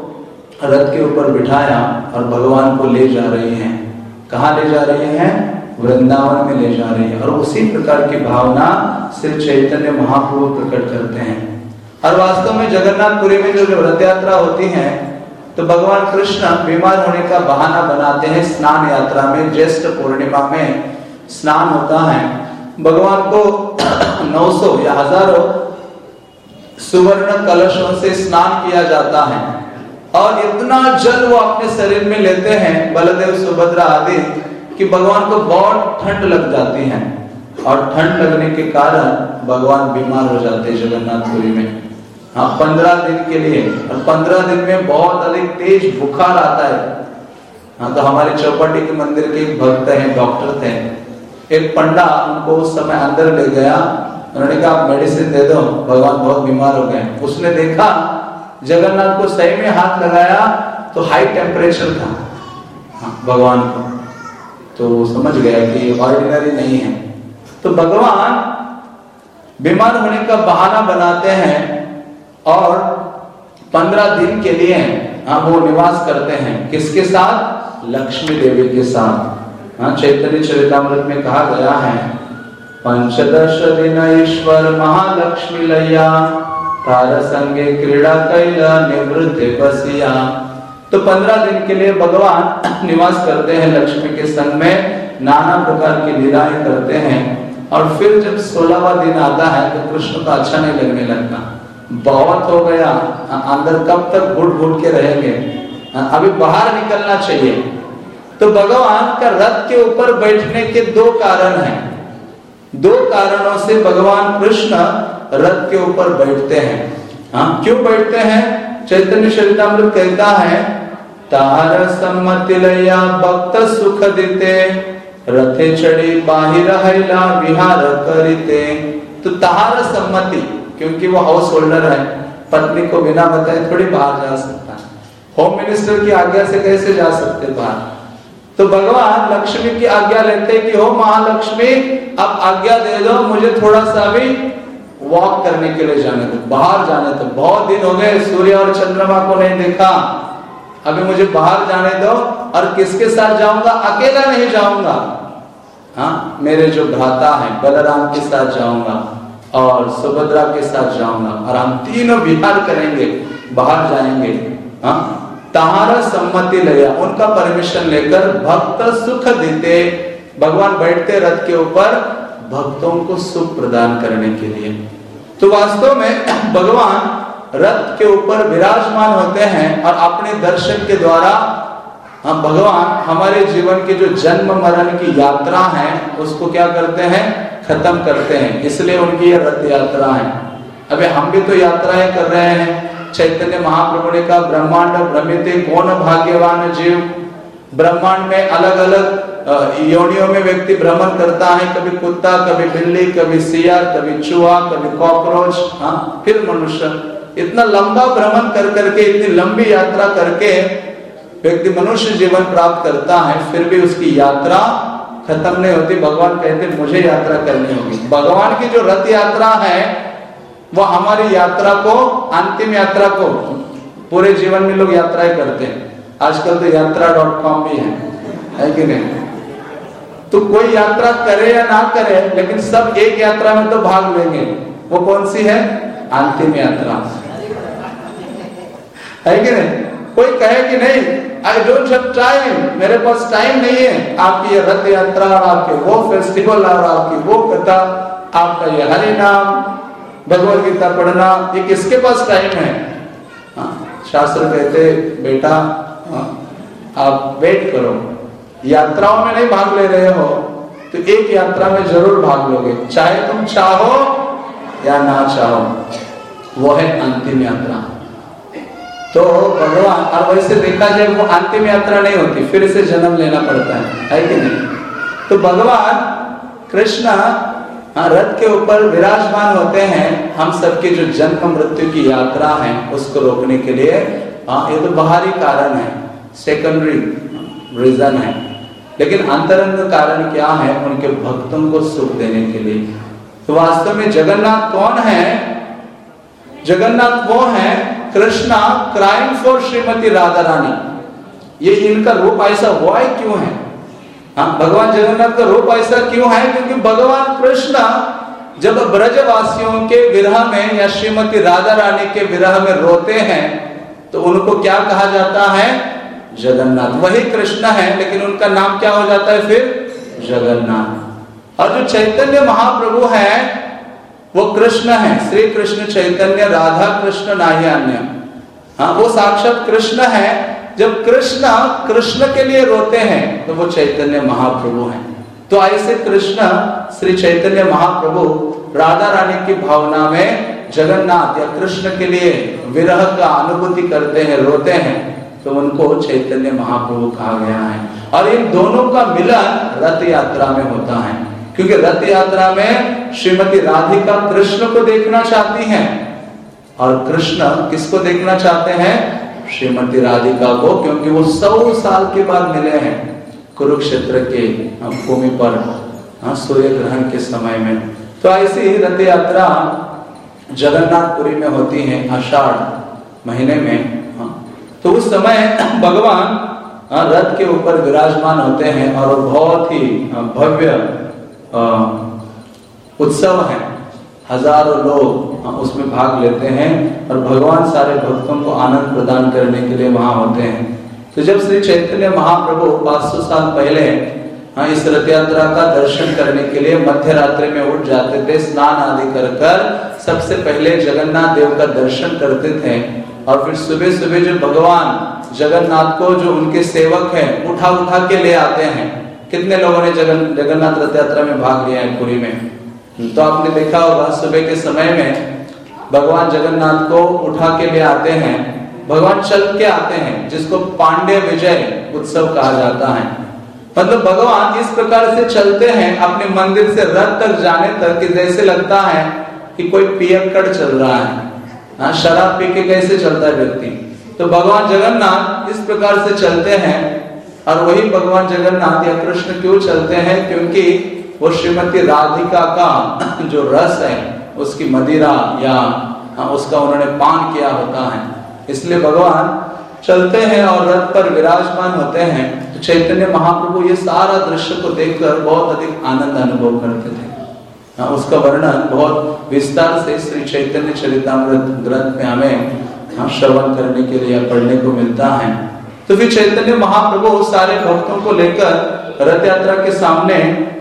Speaker 1: रथ के ऊपर बिठाया और भगवान को ले जा रही हैं। कहाँ ले जा रही हैं? वृंदावन में ले जा रही है। और उसी प्रकार की भावना श्री चैतन्य महाप्रभु प्रकट करते हैं। और वास्तव में जगन्नाथपुरी में जो रथ यात्रा होती है, तो भगवान कृष्ण बीमार होने का बहाना बनाते हैं स्नान यात्रा में। ज्येष्ठ पूर्णिमा में स्नान होता है, भगवान को 900 या हजारों सुवर्ण कलशों से स्नान किया जाता है, और इतना जल वो अपने शरीर में लेते हैं, बलदेव सुभद्रा आदि, कि भगवान को बहुत ठंड लग जाती है। और ठंड लगने के कारण भगवान बीमार हो जाते हैं जगन्नाथपुरी में। हाँ, 15 दिन के लिए, और 15 दिन में बहुत अधिक तेज बुखार आता है। हाँ, तो हमारे चौपाटी के मंदिर के एक भक्त हैं, डॉक्टर थे, एक पंडा उनको उस समय अंदर ले गया, उन्होंने कहा आप मेडिसिन दे दो, भगवान बहुत बीमार हो गए। उसने देखा जगन्नाथ को, सही में हाथ लगाया तो हाई टेम्परेचर था भगवान को, तो समझ गया कि ऑर्डिनरी नहीं है। तो भगवान बीमार होने का बहाना बनाते हैं और 15 दिन के लिए वो निवास करते हैं। किसके साथ? लक्ष्मी देवी के साथ। चैतन्य चरितामृत में कहा गया है, 15 दिन ईश्वर महालक्ष्मी लैया, तार संगे क्रीड़ा कैला निवृत्ति बसिया। तो 15 दिन के लिए भगवान निवास करते हैं लक्ष्मी के संग में, नाना प्रकार की लीलाएं करते हैं। और फिर जब 16वां दिन आता है तो कृष्ण को अच्छा नहीं लगने लगता, बहुत हो गया, अंदर कब तक घुट घुट के रहेंगे, अभी बाहर निकलना चाहिए। तो भगवान का रथ के ऊपर बैठने के 2 कारण हैं। 2 कारणों से भगवान कृष्ण रथ के ऊपर बैठते हैं। क्यों बैठते हैं? चैतन्य चरितामृत कहता है, तार सम्मति लैया भक्त सुख देते, रथे चढ़ी बाहिर हैला विहार करिते। तो तार सम्मति, क्योंकि वो हाउस होल्डर है, पत्नी को बिना बताए थोड़ी बाहर जा सकता है। होम मिनिस्टर की आज्ञा से कैसे जा सकते बाहर? तो भगवान लक्ष्मी की आज्ञा लेते कि हो महालक्ष्मी, अब आज्ञा दे दो, मुझे थोड़ा सा भी वॉक करने के लिए जाने दो, बाहर जाने दो। बहुत दिन हो गए सूर्य और चंद्रमा को नहीं देखा, अभी मुझे बाहर जाने दो। और किसके साथ जाऊंगा? अकेला नहीं जाऊंगा, मेरे जो भ्राता हैं बलराम के साथ जाऊंगा और सुभद्रा के साथ जाऊंगा, और हम तीनों विहार करेंगे, बाहर जाएंगे। तारा सम्मति लिया, उनका परमिशन लेकर भक्त सुख देते। भगवान बैठते रथ के ऊपर भक्तों को सुख प्रदान करने के लिए। तो वास्तव में भगवान रथ के ऊपर विराजमान होते हैं और अपने दर्शन के द्वारा हम भगवान हमारे जीवन के जो जन्म मरण की यात्रा है उसको क्या करते हैं? खत्म करते हैं। इसलिए उनकी यह रथ यात्रा है। अबे हम भी तो यात्राएं कर रहे हैं। चैतन्य महाप्रभु ने कहा, ब्रह्मांड भ्रमिते कौन भाग्यवान जीव। ब्रह्मांड में अलग अलग योनियों में व्यक्ति भ्रमण करता है, कभी कुत्ता, कभी बिल्ली, कभी सियार, कभी चूहा, कभी कॉकरोच, फिर मनुष्य। इतना लंबा भ्रमण कर करके, इतनी लंबी यात्रा करके व्यक्ति मनुष्य जीवन प्राप्त करता है, फिर भी उसकी यात्रा खत्म नहीं होती। भगवान कहते मुझे यात्रा करनी होगी। भगवान की जो रथ यात्रा है वो हमारी यात्रा को, अंतिम यात्रा को, पूरे जीवन में लोग यात्राएं करते हैं। आजकल तो यात्रा.com भी है कि नहीं? तो कोई यात्रा करे या ना करे, लेकिन सब एक यात्रा में तो भाग लेंगे। वो कौन सी है? अंतिम यात्रा है कि नहीं? कोई कहे कि नहीं, आई डोंट हैव टाइम, मेरे पास टाइम नहीं है। आपकी ये रथ यात्रा, आपके वो फेस्टिवल और आपकी वो कथा, आपका ये हरि नाम, भगवद गीता पढ़ना, ये किसके पास टाइम है? शास्त्र कहते बेटा आप वेट करो, यात्राओं में नहीं भाग ले रहे हो तो एक यात्रा में जरूर भाग लोगे, चाहे तुम चाहो या ना चाहो। वो है अंतिम यात्रा। तो भगवान, और वैसे देखा जाए वो अंतिम यात्रा नहीं होती, फिर से जन्म लेना पड़ता है कि नहीं? तो भगवान कृष्ण रथ के ऊपर विराजमान होते हैं। हम सबके जो जन्म मृत्यु की यात्रा है उसको रोकने के लिए। ये तो बाहरी कारण है, सेकेंडरी रीजन है, लेकिन अंतरंग कारण क्या है? उनके भक्तों को सुख देने के लिए। तो वास्तव में जगन्नाथ कौन है? जगन्नाथ वो है कृष्णा क्राइंग फॉर श्रीमती राधा रानी। ये इनका रूप ऐसा हुआ है क्यों है? भगवान जगन्नाथ का रूप ऐसा क्यों है? क्योंकि भगवान कृष्ण जब ब्रजवासियों के विरह में या श्रीमती राधा रानी के विरह में रोते हैं तो उनको क्या कहा जाता है? जगन्नाथ। वही कृष्ण है, लेकिन उनका नाम क्या हो जाता है फिर? जगन्नाथ। और जो चैतन्य महाप्रभु है वो कृष्ण है, श्री कृष्ण चैतन्य, राधा कृष्ण नाही अन्य। वो साक्षात कृष्ण है। जब कृष्ण कृष्ण के लिए रोते हैं तो वो चैतन्य महाप्रभु हैं। तो ऐसे कृष्ण श्री चैतन्य महाप्रभु राधा रानी की भावना में जगन्नाथ या कृष्ण के लिए विरह का अनुभूति करते हैं, रोते हैं, तो उनको चैतन्य महाप्रभु कहा गया है। और इन दोनों का मिलन रथ यात्रा में होता है, क्योंकि रथ यात्रा में श्रीमती राधिका कृष्ण को देखना चाहती हैं और कृष्ण किसको देखना चाहते हैं? श्रीमती राधिका को, क्योंकि वो 100 साल के बाद मिले हैं कुरुक्षेत्र के भूमि पर सूर्य ग्रहण के समय में। तो ऐसी रथ यात्रा जगन्नाथपुरी में होती है आषाढ़ महीने में। तो उस समय भगवान रथ के ऊपर विराजमान होते हैं और बहुत ही भव्य उत्सव है। हजारों लोग उसमें भाग लेते हैं और भगवान सारे भक्तों को आनंद प्रदान करने के लिए वहां होते हैं। तो जब श्री चैतन्य महाप्रभु 500 साल पहले इस रथ यात्रा का दर्शन करने के लिए मध्य रात्रि में उठ जाते थे, स्नान आदि कर सबसे पहले जगन्नाथ देव का दर्शन करते थे और फिर सुबह सुबह जो भगवान जगन्नाथ को जो उनके सेवक हैं उठा के ले आते हैं। कितने लोगों ने जगन्नाथ रथ यात्रा में भाग लिया है पुरी में? तो आपने देखा होगा सुबह के समय में भगवान जगन्नाथ को उठा के ले आते हैं। भगवान चल के आते हैं, जिसको पांड्य विजय उत्सव कहा जाता है। मतलब भगवान इस प्रकार से चलते हैं अपने मंदिर से रथ तक जाने तक कि जैसे लगता है कि कोई पियक्कड़ चल रहा है। शराब पी के कैसे चलता है व्यक्ति, तो भगवान जगन्नाथ इस प्रकार से चलते हैं। और वही भगवान जगन्नाथ या कृष्ण क्यों चलते हैं? क्योंकि वो श्रीमती राधिका का जो रस है उसकी मदिरा या उसका उन्होंने पान किया होता है, इसलिए भगवान चलते हैं और रथ पर विराजमान होते हैं। तो चैतन्य महाप्रभु ये सारा दृश्य को देखकर बहुत अधिक आनंद अनुभव करते थे। उसका वर्णन बहुत विस्तार से श्री चैतन्य चरितामृत ग्रंथ में हमें श्रवण करने के लिए पढ़ने को मिलता है। तो फिर चैतन्य महाप्रभु सारे भक्तों को लेकर रथ यात्रा के सामने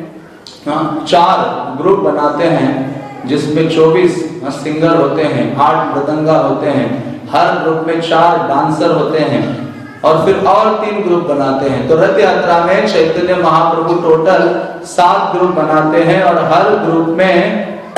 Speaker 1: 4 ग्रुप बनाते हैं, जिसमें 24 सिंगर होते हैं, 8 मृदंगा होते हैं, हर ग्रुप में 4 डांसर होते हैं और फिर और 3 ग्रुप बनाते हैं। तो रथ यात्रा में चैतन्य महाप्रभु टोटल 7 ग्रुप बनाते हैं और हर ग्रुप में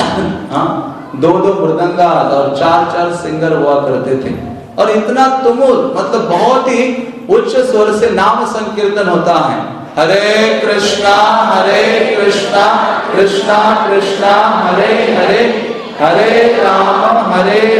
Speaker 1: 2-2 मृदंगा और 4-4 सिंगर हुआ करते थे। और इतना तुमुल, मतलब बहुत ही उच्च स्वर से नाम संकीर्तन होता है। हरे कृष्णा कृष्णा कृष्णा हरे हरे, हरे राम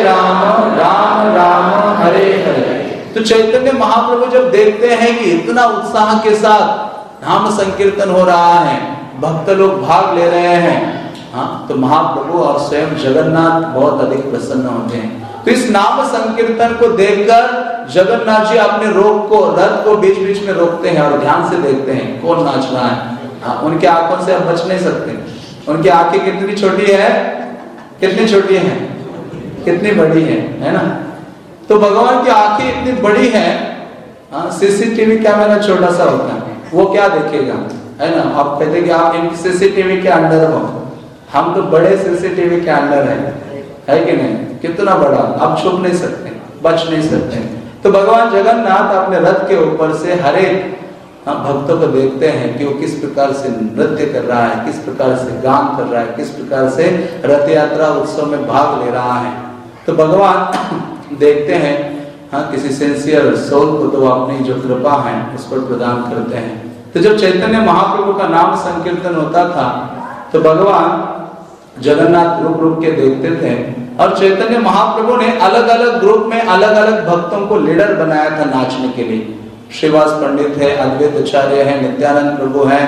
Speaker 1: राम राम हरे हरे। तो चैतन्य महाप्रभु जब देखते हैं कि इतना उत्साह के साथ नाम संकीर्तन हो रहा है, भक्त लोग भाग ले रहे हैं, तो महाप्रभु और स्वयं जगन्नाथ बहुत अधिक प्रसन्न होते हैं। तो इस नाम संकीर्तन को देखकर जगन्नाथ जी अपने रथ को बीच बीच में रोकते हैं और ध्यान से देखते हैं कौन नाच रहा है। उनके आंखों से हम बच नहीं सकते। उनकी आंखें कितनी छोटी है, कितनी छोटी है, कितनी बड़ी है ना? तो भगवान की आंखें इतनी बड़ी है, सीसीटीवी कैमरा छोटा सा होता है, वो क्या देखेगा, है ना? आप कहते कि आप सीसीटीवी के अंडर हो, हम तो बड़े सीसीटीवी के अंडर है कि नहीं? कितना बड़ा, आप छुप नहीं सकते, बच नहीं सकते। तो भगवान जगन्नाथ अपने रथ के ऊपर से हर एक भक्तों को देखते हैं कि वो किस प्रकार से नृत्य कर रहा है, किस प्रकार से गान कर रहा है, किस प्रकार से रथ यात्रा उत्सव में भाग ले रहा है। तो भगवान देखते हैं किसी सिंसियर सोल को, तो अपनी जो कृपा है उस पर प्रदान करते हैं। तो जब चैतन्य महाप्रभु का नाम संकीर्तन होता था तो भगवान जगन्नाथ ग्रुप के देखते थे और चैतन्य महाप्रभु ने अलग अलग ग्रुप में अलग अलग भक्तों को लीडर बनाया था नाचने के लिए। श्रीवास पंडित है, अद्वैत आचार्य है, नित्यानंद प्रभु है,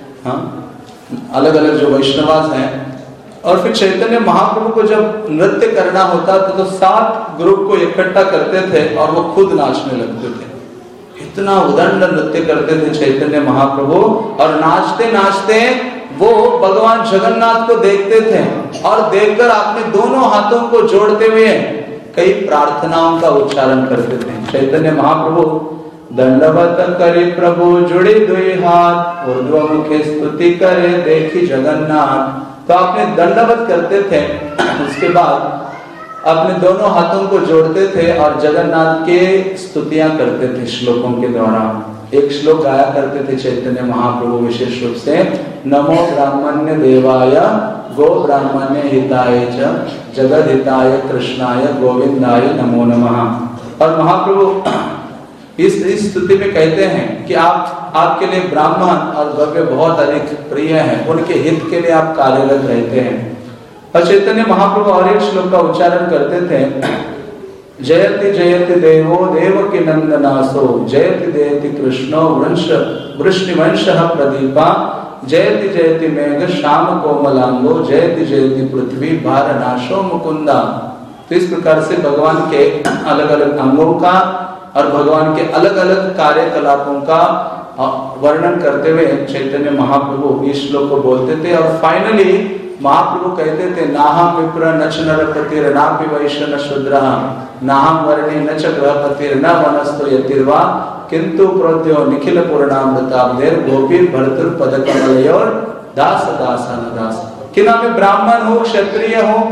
Speaker 1: अलग अलग जो वैष्णवास हैं। और फिर चैतन्य महाप्रभु को जब नृत्य करना होता था तो 7 ग्रुप को इकट्ठा करते थे और वो खुद नाचने लगते थे। इतना उदंड नृत्य करते थे चैतन्य महाप्रभु और नाचते नाचते वो भगवान जगन्नाथ को देखते थे और देखकर अपने दोनों हाथों को जोड़ते हुए कई प्रार्थनाओं का उच्चारण करते थे। चैतन्य महाप्रभु दंडवत करे प्रभु जुड़े 2 हाथ, ऊर्ध्वमुखे स्तुति करे देखी जगन्नाथ। तो आपने दंडवत करते थे, उसके बाद अपने दोनों हाथों को जोड़ते थे और जगन्नाथ के स्तुतियां करते थे श्लोकों के द्वारा। एक श्लोक गाया करते थे चैतन्य महाप्रभु विशेष रूप से, नमो ब्राह्मण्य देवाय गो ब्राह्मण्य हिताय च जगद हिताय कृष्णाय गोविंदाय नमो नमः। और महाप्रभु इस स्तुति में कहते हैं कि आपके लिए ब्राह्मण और गव्य बहुत अधिक प्रिय हैं, उनके हित के लिए आप कार्यरत रहते हैं। और चैतन्य महाप्रभु और एक श्लोक का उच्चारण करते थे, जयति जयति देवो देवकी नंदनासो, जयति जयति कृष्णो वृष्णिवंशः प्रदीपा, जयति जयति मेघ श्याम कोमलांगो, जयति जयति पृथ्वी भारनाशो मुकुंदा। तो इस प्रकार से भगवान के अलग अलग अंगों का और भगवान के अलग अलग कार्यकलापों का वर्णन करते हुए चैतन्य महाप्रभु इस श्लोक को बोलते थे। और फाइनली महाप्रभु कहते थे, नाहम विप्र न च नरपतिर नापि वैश्य न शूद्रः नाहम वर्णे न च गृहपतिर न वनस्तो यतिर्वा किंतु प्रोद्यो निखिल पूर्णामृताब्धेर गोपीर भर्तुर पदकमलयोर दास दासन दास। कि ना मैं ब्राह्मण हूँ, क्षत्रिय हूँ,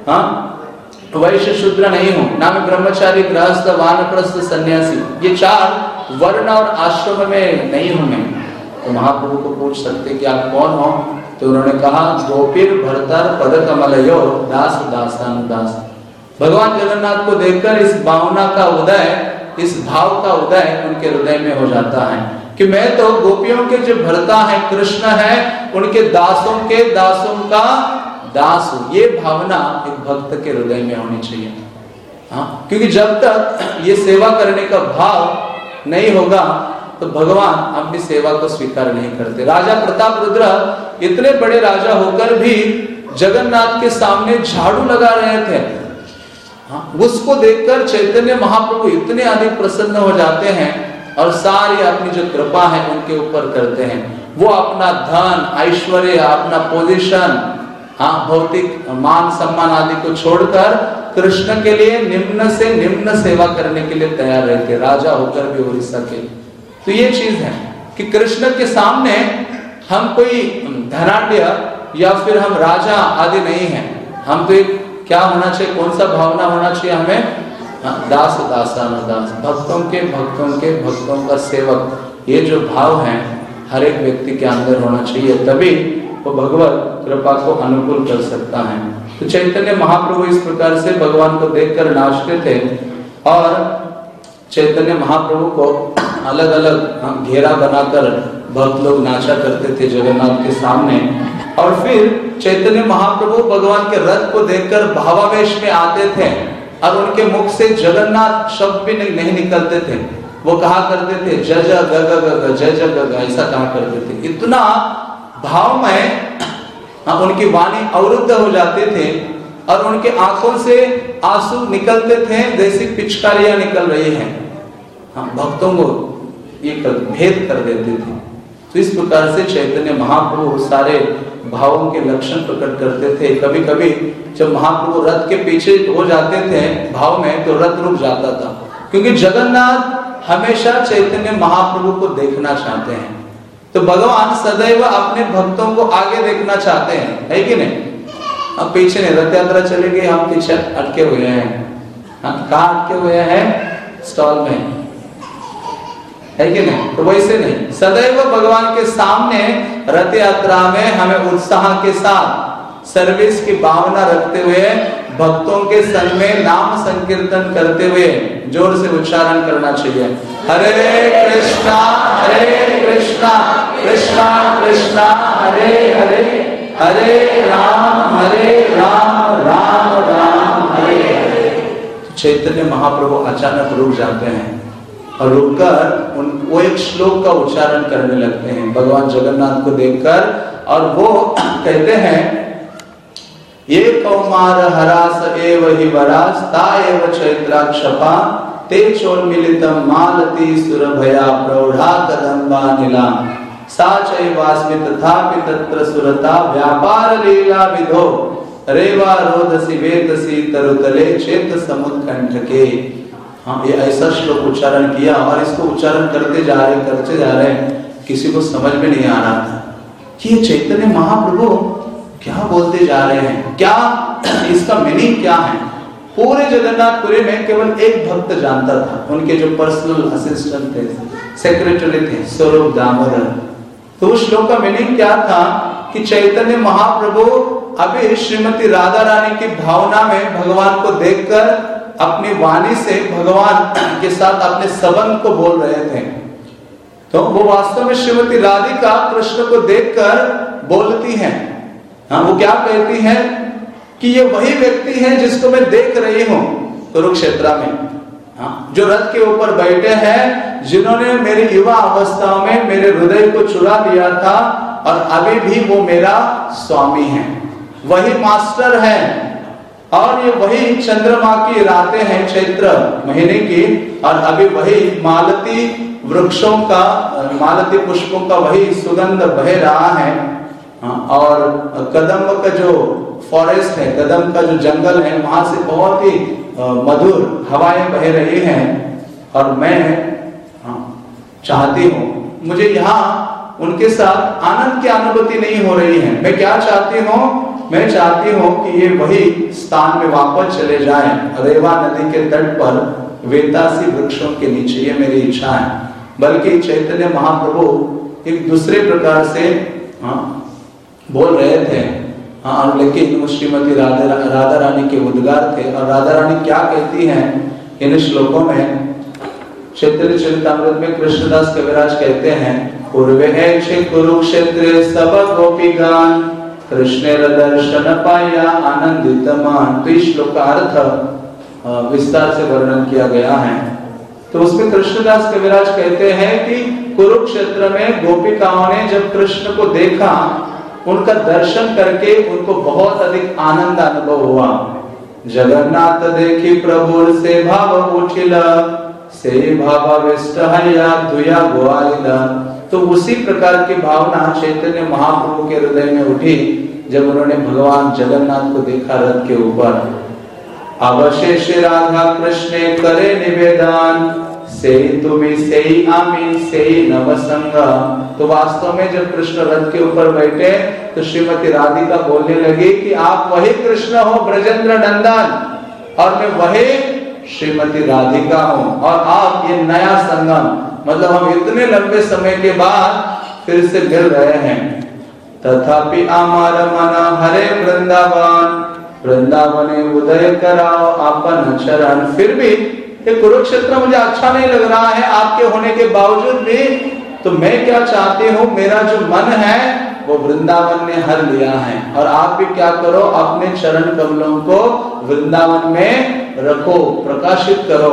Speaker 1: वैश्य शूद्र नहीं हूँ, ना मैं ब्रह्मचारी गृहस्थ वानप्रस्थ सन्यासी, ये 4 वर्ण और आश्रम में नहीं हूँ मैं। तो महाप्रभु को पूछ सकते कि आप कौन हो? तो उन्होंने कहा, गोपीर भर्तर पदकमलयोर दास दासन दास। भगवान जगन्नाथ को देखकर इस भावना का उदय, इस भाव का उदय उनके हृदय में हो जाता है कि मैं तो गोपियों के जो भरता है, कृष्ण है, उनके दासों के दासों का दास हूं। ये भावना एक भक्त के हृदय में होनी चाहिए। हाँ, क्योंकि जब तक ये सेवा करने का भाव नहीं होगा तो भगवान अपनी सेवा को स्वीकार नहीं करते। राजा प्रतापरुद्र इतने बड़े राजा होकर भी जगन्नाथ के सामने झाड़ू लगा रहे थे। हाँ, उसको देखकर चैतन्य महाप्रभु इतने अधिक प्रसन्न हो जाते हैं और सारी अपनी जो कृपा है उनके ऊपर करते हैं। वो अपना धन, ऐश्वर्य, अपना पोजीशन, हाँ, भौतिक मान सम्मान आदि को छोड़कर कृष्ण के लिए निम्न से निम्न सेवा करने के लिए तैयार रहते, राजा होकर भी उड़ीसा के। तो ये चीज है कि कृष्ण के सामने हम कोई धनाढ्य या फिर हम राजा आदि नहीं है। हम तो एक क्या होना चाहिए, कौन सा भावना होना चाहिए हमें? दास दासान दास, भक्तों का सेवक। ये जो भाव है हर एक व्यक्ति के अंदर होना चाहिए, तभी वो भगवत कृपा को अनुकूल कर सकता है। तो चैतन्य महाप्रभु इस प्रकार से भगवान को देखकर नाचते थे और चैतन्य महाप्रभु को अलग अलग घेरा बनाकर भक्त लोग नाचा करते थे जगन्नाथ के सामने। और फिर चैतन्य महाप्रभु भगवान के रथ को देखकर भावावेश में आते थे और उनके मुख से जगन्नाथ शब्द भी नहीं निकलते थे। वो कहा करते थे जय जय ग ग ग जय जय ग, ऐसा कहा करते थे। इतना भाव में उनकी वाणी अवरुद्ध हो जाते थे और उनके आंखों से आंसू निकलते थे जैसी पिचकारियां निकल रही हैं। भक्तों को ये भेद कर देते थे। तो इस प्रकार से चैतन्य महाप्रभु सारे भावों के लक्षण प्रकट करते थे। कभी कभी जब महाप्रभु रथ के पीछे हो जाते थे भाव में, तो रथ रुक जाता था, क्योंकि जगन्नाथ हमेशा चैतन्य महाप्रभु को देखना चाहते हैं। तो भगवान सदैव अपने भक्तों को आगे देखना चाहते हैं, है कि नहीं? अब पीछे नहीं, रथ यात्रा चली गई, हम पीछे अटके हुए हैं। कहाँ अटके हुए हैं? स्टॉल में, है कि नहीं? तो वैसे नहीं, सदैव भगवान के सामने रथ यात्रा में हमें उत्साह के साथ सर्विस की भावना रखते हुए भक्तों के संग में नाम संकीर्तन करते हुए जोर से उच्चारण करना चाहिए। हरे कृष्णा कृष्णा कृष्णा हरे हरे, हरे राम राम राम हरे हरे। चैतन्य महाप्रभु अचानक रुक जाते हैं और रुककर वो एक श्लोक का उच्चारण करने लगते हैं भगवान जगन्नाथ को देखकर। और वो कहते हैं, ये कौमार हरास एव हि वरास ता एव चैत्राक्षपा ते चोन्मिलितं मालती सुरभया प्रौढ़ा कदम्बा नीला सा चैवास्मि तथापि तत्र सुरता व्यापार लीला विधो रेवा रोदसी वेदसी तरुतले चेत समुत्कंठके। हाँ, ये ऐसा श्लोक उच्चारण किया और इसको उच्चारण करते जा रहे, किसी को समझ में नहीं आ रहा था कि ये चैतन्य महाप्रभु क्या बोलते जा रहे हैं, क्या इसका मीनिंग क्या है। पूरे जगन्नाथपुरी में केवल एक भक्त जानता था, उनके जो पर्सनल असिस्टेंट थे, सेक्रेटरी थे, स्वरूप दामोदर। तो उस श्लोक का मीनिंग क्या था कि चैतन्य महाप्रभु अभी श्रीमती राधा रानी की भावना में भगवान को देखकर अपनी वाणी से भगवान के साथ अपने संबंध को बोल रहे थे। तो वो वास्तव में श्रीमती राधिका कृष्ण को देखकर बोलती हैं। हाँ, वो क्या कहती हैं कि ये वही व्यक्ति है जिसको मैं देख रही हूँ कुरुक्षेत्र में। हाँ, जो रथ के ऊपर बैठे हैं, जिन्होंने मेरी युवा अवस्था में मेरे हृदय को चुरा लिया था और अभी भी वो मेरा स्वामी है, वही मास्टर है। और ये वही चंद्रमा की रातें हैं चैत्र महीने की, और अभी वही मालती वृक्षों का, मालती पुष्पों का वही सुगंध बह रहा है। और कदम का जो फॉरेस्ट है, कदम का जो जंगल है, वहां से बहुत ही मधुर हवाएं बह रही हैं। और मैं चाहती हूँ, मुझे यहाँ उनके साथ आनंद की अनुभूति नहीं हो रही है। मैं क्या चाहती हूँ, मैं चाहती हूँ कि ये वही स्थान में वापस चले जाएं, रेवा नदी के तट पर वेतासी वृक्षों के नीचे। ये मेरी इच्छा है। बल्कि चैतन्य महाप्रभु एक दूसरे प्रकार से बोल रहे थे, लेकिन श्रीमती राधा रानी के उद्गार थे। और राधा रानी क्या कहती हैं इन श्लोकों में, चैतन्य चरितामृत में कृष्णदास कविराज कहते हैं, पूर्वे है कुरुक्षेत्र सब गोपीगान, कृष्ण दर्शन पाया आनंदित मान। तो इस श्लोक का अर्थ विस्तार से वर्णन किया गया है। तो उसमें कृष्णदास कविराज कहते हैं कि कुरुक्षेत्र में गोपिकाओं ने जब कृष्ण को देखा, उनका दर्शन करके उनको बहुत अधिक आनंद अनुभव हुआ। जगन्नाथ देखी प्रभु से भाव उठिला, से भावाविष्ट हया दुया गोआलिदा। तो उसी प्रकार की भावना चैतन्य महाप्रभु के हृदय में उठी जब उन्होंने भगवान जगन्नाथ को देखा रथ के ऊपर। अवशेष राधा कृष्ण करे निवेदन, से तुम्हें से ही आमी से ही नवसंगा। तो वास्तव में जब कृष्ण रथ के ऊपर बैठे तो श्रीमती राधिका बोलने लगी कि आप वही कृष्ण हो ब्रजेंद्र नंदन, और मैं वही श्रीमती राधिका हूँ, और आप ये नया संगम, मतलब हम इतने लंबे समय के बाद फिर से मिल रहे हैं। तथापि आमार मना हरे वृंदावन, वृंदावने उदय कराओ अपन चरण। फिर भी ये कुरुक्षेत्र मुझे अच्छा नहीं लग रहा है आपके होने के बावजूद भी। तो मैं क्या चाहती हूँ, मेरा जो मन है वो वृंदावन ने हर लिया है, और आप भी क्या करो, अपने चरण कमलों को वृंदावन में रखो, प्रकाशित करो।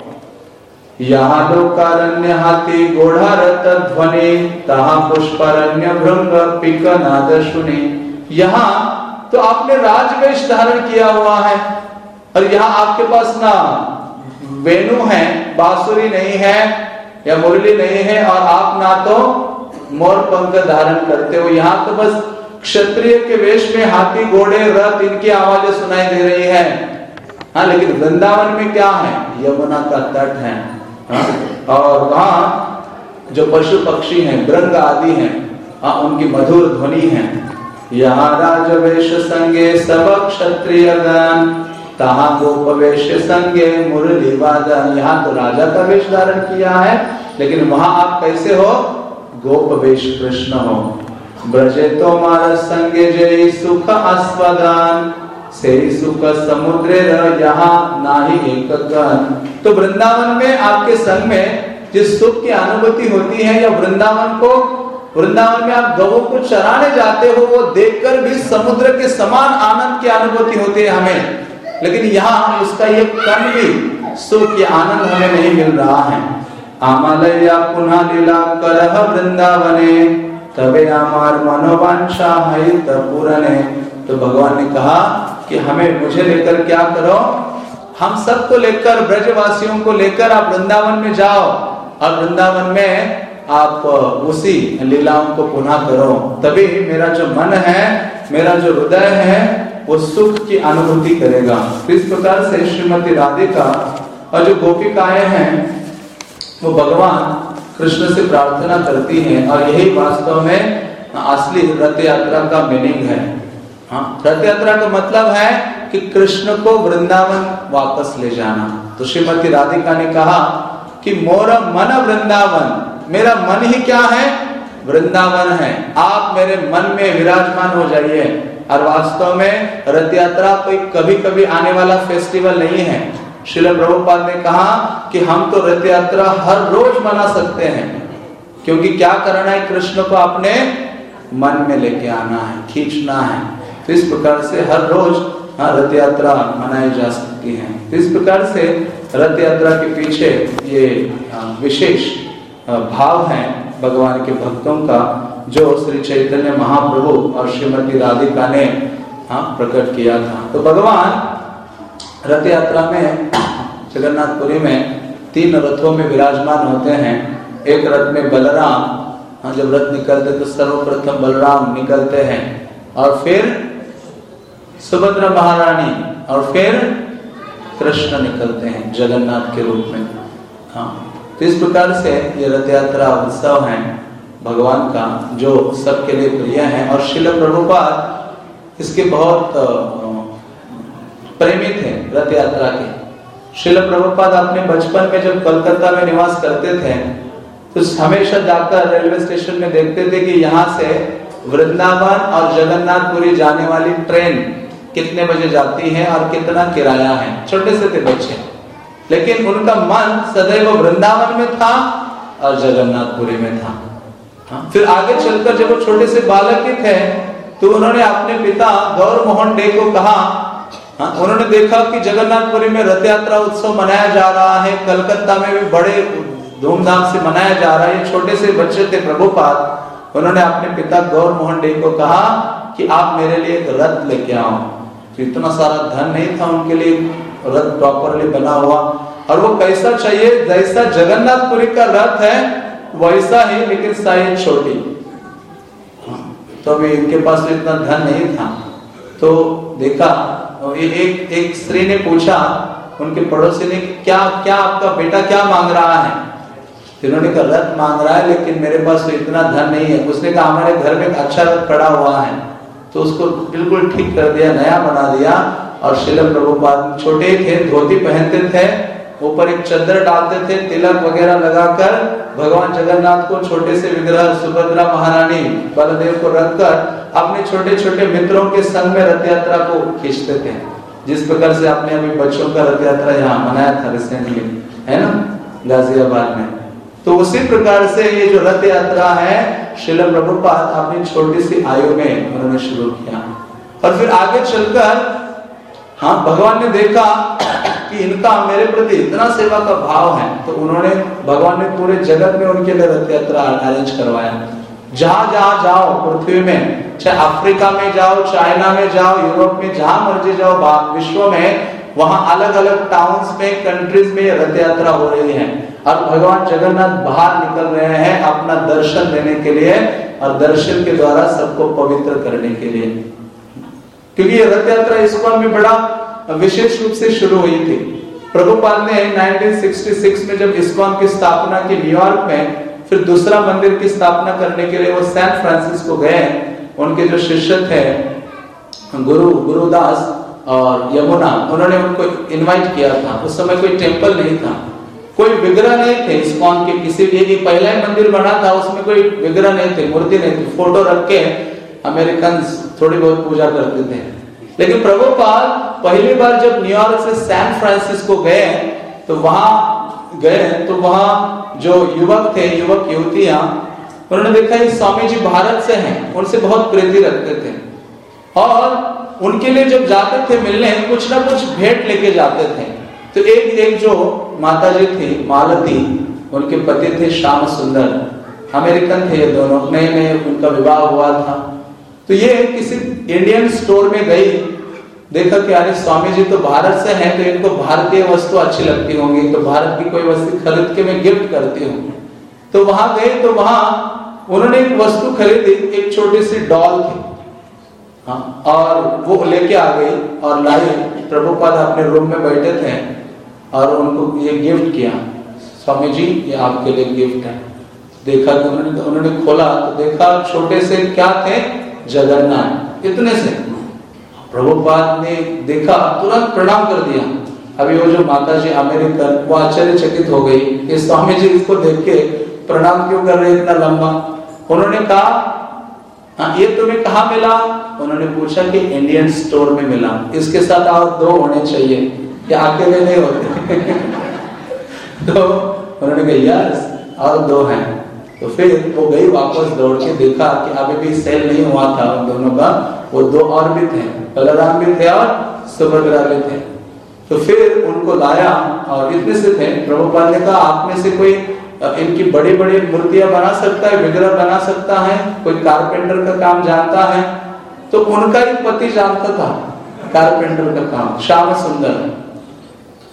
Speaker 1: यहाँ लोकारण्य हाथी घोड़ा रथ ध्वनि, तहाँ पुष्पारण्य भृंग पिक नाद सुनि। यहाँ तो आपने राजवेश धारण किया हुआ है, और यहाँ आपके पास ना वेणु है, बांसुरी नहीं है या मुरली नहीं है, और आप ना तो मोर पंख धारण करते हो। यहाँ तो बस क्षत्रिय के वेश में हाथी घोड़े रथ इनकी आवाजें सुनाई दे रही है। हाँ, लेकिन वृंदावन में क्या है, यमुना का तट है। हाँ? और वहाँ जो पशु पक्षी हैं, भृंग आदि हैं, हाँ, उनकी मधुर ध्वनि है। यहाँ राजवेश संगे सब क्षत्रिय गण, तहाँ गोपवेश संगे मुरली वादन। यहाँ तो राजा का वेश धारण किया है, लेकिन वहां आप कैसे हो, गोपवेश कृष्ण हो। ब्रजे तो मार संगे जय सुख आस्वादन, से सुख समुद्र यहाँ नाही एक गण। तो वृंदावन में आपके संग में जिस सुख की अनुभूति होती है, या वृंदावन में आप गवों को चराने जाते हो, वो देखकर भी समुद्र के समान आनंद की अनुभूति होती है हमें। लेकिन यहाँ उसका ये कण भी सुख या आनंद हमें नहीं मिल रहा है। आमालया पुनः लीला करह वृंदावने, तबे आमार मनोवांछा हित पूरने। तो भगवान ने कहा कि मुझे लेकर क्या करो, हम सबको लेकर, ब्रजवासियों को लेकर आप वृंदावन में जाओ, और वृंदावन में आप उसी लीलाओं को पुनः करो। तभी मेरा जो मन है, मेरा जो हृदय है, वो सुख की अनुभूति करेगा। इस प्रकार से श्रीमती राधिका और जो गोपिकाएं हैं वो भगवान कृष्ण से प्रार्थना करती हैं, और यही वास्तव में असली रथ यात्रा का मीनिंग है। हाँ, रथ यात्रा का मतलब है कि कृष्ण को वृंदावन वापस ले जाना। तो श्रीमती राधिका ने कहा कि मोरा मन वृंदावन, मेरा मन ही क्या है, वृंदावन है। आप मेरे मन में विराजमान हो जाइए। और वास्तव में रथ यात्रा कोई कभी कभी आने वाला फेस्टिवल नहीं है। श्रील प्रभुपाद ने कहा कि हम तो रथ यात्रा हर रोज मना सकते हैं, क्योंकि क्या करना है, कृष्ण को अपने मन में लेके आना है, खींचना है। तो इस प्रकार से हर रोज रथ यात्रा मनाई जा सकती है। तो इस प्रकार से रथ यात्रा के पीछे ये विशेष भाव है भगवान के भक्तों का, जो श्री चैतन्य महाप्रभु और श्रीमती राधिका ने प्रकट किया था। तो भगवान रथ यात्रा में जगन्नाथपुरी में 3 रथों में विराजमान होते हैं। एक रथ में बलराम, जब रथ निकलते तो सर्वप्रथम बलराम निकलते हैं, और फिर सुभद्रा महारानी, और फिर कृष्ण निकलते हैं जगन्नाथ के रूप में। तो इस प्रकार से ये रथ यात्रा उत्सव है भगवान का, जो सबके लिए प्रिय है। और श्रील प्रभुपाद इसके बहुत प्रेमी थे रथ यात्रा के। श्रील प्रभुपाद अपने बचपन में जब कलकत्ता में निवास करते थे तो हमेशा जाकर रेलवे स्टेशन में देखते थे कि यहाँ से वृंदावन और जगन्नाथपुरी जाने वाली ट्रेन कितने बजे जाती है और कितना किराया है। छोटे से थे बच्चे, लेकिन उनका मन सदैव वृंदावन में था और जगन्नाथपुरी में था। फिर आगे चलकर जब वो छोटे से बालक ही थे तो उन्होंने अपने पिता गौर मोहन डे को कहा, उन्होंने देखा कि जगन्नाथपुरी में रथ यात्रा उत्सव मनाया जा रहा है, कलकत्ता में भी बड़े धूमधाम से मनाया जा रहा है। ये छोटे से बच्चे थे प्रभुपाद। उन्होंने अपने पिता गौर मोहन डे को कहा कि आप मेरे लिए एक रथ लेके आओ। तो इतना सारा धन नहीं था उनके लिए रथ प्रॉपरली बना हुआ, और वो कैसा चाहिए, जैसा जगन्नाथपुरी का रथ है वैसा ही, लेकिन साइज छोटी। तो अभी इनके पास तो इतना धन नहीं था। तो देखा, एक स्त्री ने पूछा उनके पड़ोसी ने, क्या क्या आपका बेटा क्या मांग रहा है? इन्होंने कहा रथ मांग रहा है, लेकिन मेरे पास तो इतना धन नहीं है। उसने कहा हमारे घर में एक अच्छा रथ पड़ा हुआ है। तो उसको बिल्कुल ठीक कर दिया, नया बना दिया। और श्रील प्रभुपाद छोटे थे, धोती पहनते थे, ऊपर एक चद्दर डालते थे, तिलक वगैरह लगाकर भगवान जगन्नाथ को छोटे से विग्रह सुभद्रा महारानी बलदेव को रखकर अपने छोटे छोटे मित्रों के संग में रथ यात्रा को खींचते थे। जिस प्रकार से आपने अभी बच्चों का रथ यात्रा यहाँ मनाया था रिसेंटली, है ना, गाजियाबाद में। तो उसी प्रकार से ये जो रथ यात्रा है श्रील प्रभुपाद अपनी छोटी सी आयु में उन्होंने शुरू किया। और फिर आगे चलकर भगवान ने देखा कि इनका मेरे प्रति इतना सेवा का भाव है, तो उन्होंने, भगवान ने पूरे जगत में उनके लिए रथ यात्रा अरेंज करवाया। जहां जहां जाओ पृथ्वी में, चाहे अफ्रीका में जाओ, चाइना में जाओ, यूरोप में, जहां मर्जी जाओ विश्व में, वहां अलग अलग टाउन्स में, कंट्रीज में रथ यात्रा हो रही है। और भगवान जगन्नाथ बाहर निकल रहे हैं अपना दर्शन देने के लिए, और दर्शन के द्वारा सबको पवित्र करने के लिए। क्योंकि ये रथ यात्रा इस्कॉन में बड़ा विशेष रूप से शुरू हुई थी। प्रभुपाद ने 1966 में जब इस्कॉन की स्थापना की न्यूयॉर्क में, फिर दूसरा मंदिर की स्थापना करने के लिए वो सैन फ्रांसिस्को गए। उनके जो शिष्य थे गुरुदास और यमुना, उन्होंने उनको इनवाइट किया था। उस समय कोई टेम्पल नहीं था, कोई विग्रह नहीं थे इस्कॉन के किसी भी। पहला ही मंदिर बना था, उसमें कोई विग्रह नहीं थे, मूर्ति नहीं थी। फोटो रख के अमेरिकन थोड़ी बहुत पूजा करते थे। लेकिन प्रभुपाद पहली बार जब न्यूयॉर्क से सैन फ्रांसिस्को गए तो वहां जो युवक थे, युवक युवतियां, उन्होंने देखा ये स्वामी जी भारत से हैं, उनसे बहुत प्रीति रखते थे। और उनके लिए जब जाते थे मिलने, कुछ ना कुछ भेंट लेके जाते थे। तो एक जो माता जी थी मालती, उनके पति थे श्याम सुंदर, अमेरिकन थे ये दोनों, नए नए उनका विवाह हुआ था। तो ये किसी इंडियन स्टोर में गई, देखा कि अरे स्वामी जी तो भारत से हैं, तो इनको भारतीय वस्तु अच्छी लगती होंगी, तो भारत की कोई वस्तु खरीद के मैं गिफ्ट करती हूँ। तो वहां गए, तो वहां उन्होंने एक वस्तु खरीदी, एक छोटी सी डॉल थी, और वो लेके आ गई और लाई। प्रभुपाद अपने रूम में बैठे थे और उनको ये गिफ्ट किया, स्वामी जी ये आपके लिए गिफ्ट है। देखा कि उन्होंने खोला तो देखा छोटे से क्या थे, जगन्नाथ, इतने से। प्रभुपाद ने देखा, तुरंत प्रणाम कर दिया। अभी वो जो माता जी अमेरिकन, वो आश्चर्यचकित हो गई कि स्वामी जी इसको देख के प्रणाम क्यों कर रहे इतना लंबा। उन्होंने कहा ये तुम्हें कहाँ मिला? उन्होंने पूछा कि इंडियन स्टोर में मिला, इसके साथ और 2 होने चाहिए, ये अकेले नहीं होते। तो उन्होंने कहा यस, और 2 हैं। तो फिर वो गई वापस दौड़ के, देखा कि अभी भी सेल नहीं हुआ था उन दोनों का, वो 2 और भी थे, बलराम भी थे और सुभद्रा भी थे। तो फिर उनको लाया और इतने से थे। प्रभुपाद ने कहा आप में से कोई इनकी बड़ी बड़ी मूर्तियां बना सकता है, विग्रह बना सकता है, कोई कारपेंटर का काम जानता है? तो उनका ही पति जानता था कारपेंटर का काम, श्याम सुंदर।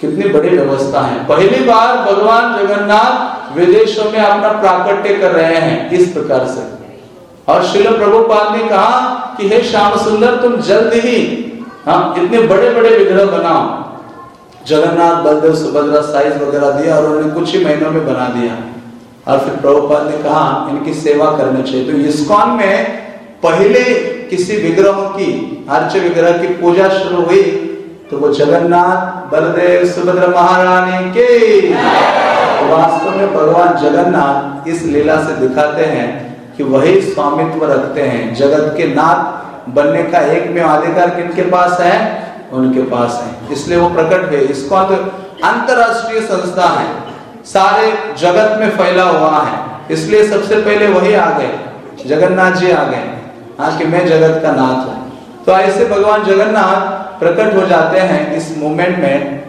Speaker 1: कितनी बड़ी व्यवस्था है। पहली बार भगवान जगन्नाथ विदेशों में अपना प्राकट्य कर रहे हैं इस प्रकार से। और श्रील प्रभुपाद ने कहा कि हे श्याम सुंदर, तुम जल्द ही इतने बड़े बड़े विग्रह बनाओ। जगन्नाथ, बलदेव, सुभद्रा साइज वगैरह दिया और उन्होंने कुछ ही महीनों में बना दिया। और फिर प्रभुपाद ने कहा इनकी सेवा करनी चाहिए। तो इस्कॉन में पहले किसी विग्रहों की, अर्च विग्रह की पूजा शुरू हुई तो वो जगन्नाथ, बलदेव, सुभद्रा महारानी के। तो वास्तव में भगवान जगन्नाथ इस लीला से दिखाते हैं कि वही स्वामित्व रखते हैं। जगत के नाथ बनने का एकमेव अधिकार किनके पास है? उनके पास है। इसलिए वो प्रकट हुए। इसको तो अंतरराष्ट्रीय संस्था है, सारे जगत में फैला हुआ है। इसलिए सबसे पहले वही आ गए, जगन्नाथ जी आ गए, हाँ, कि मैं जगत का नाथ हूँ। तो ऐसे भगवान जगन्नाथ प्रकट हो जाते हैं इस मूवमेंट में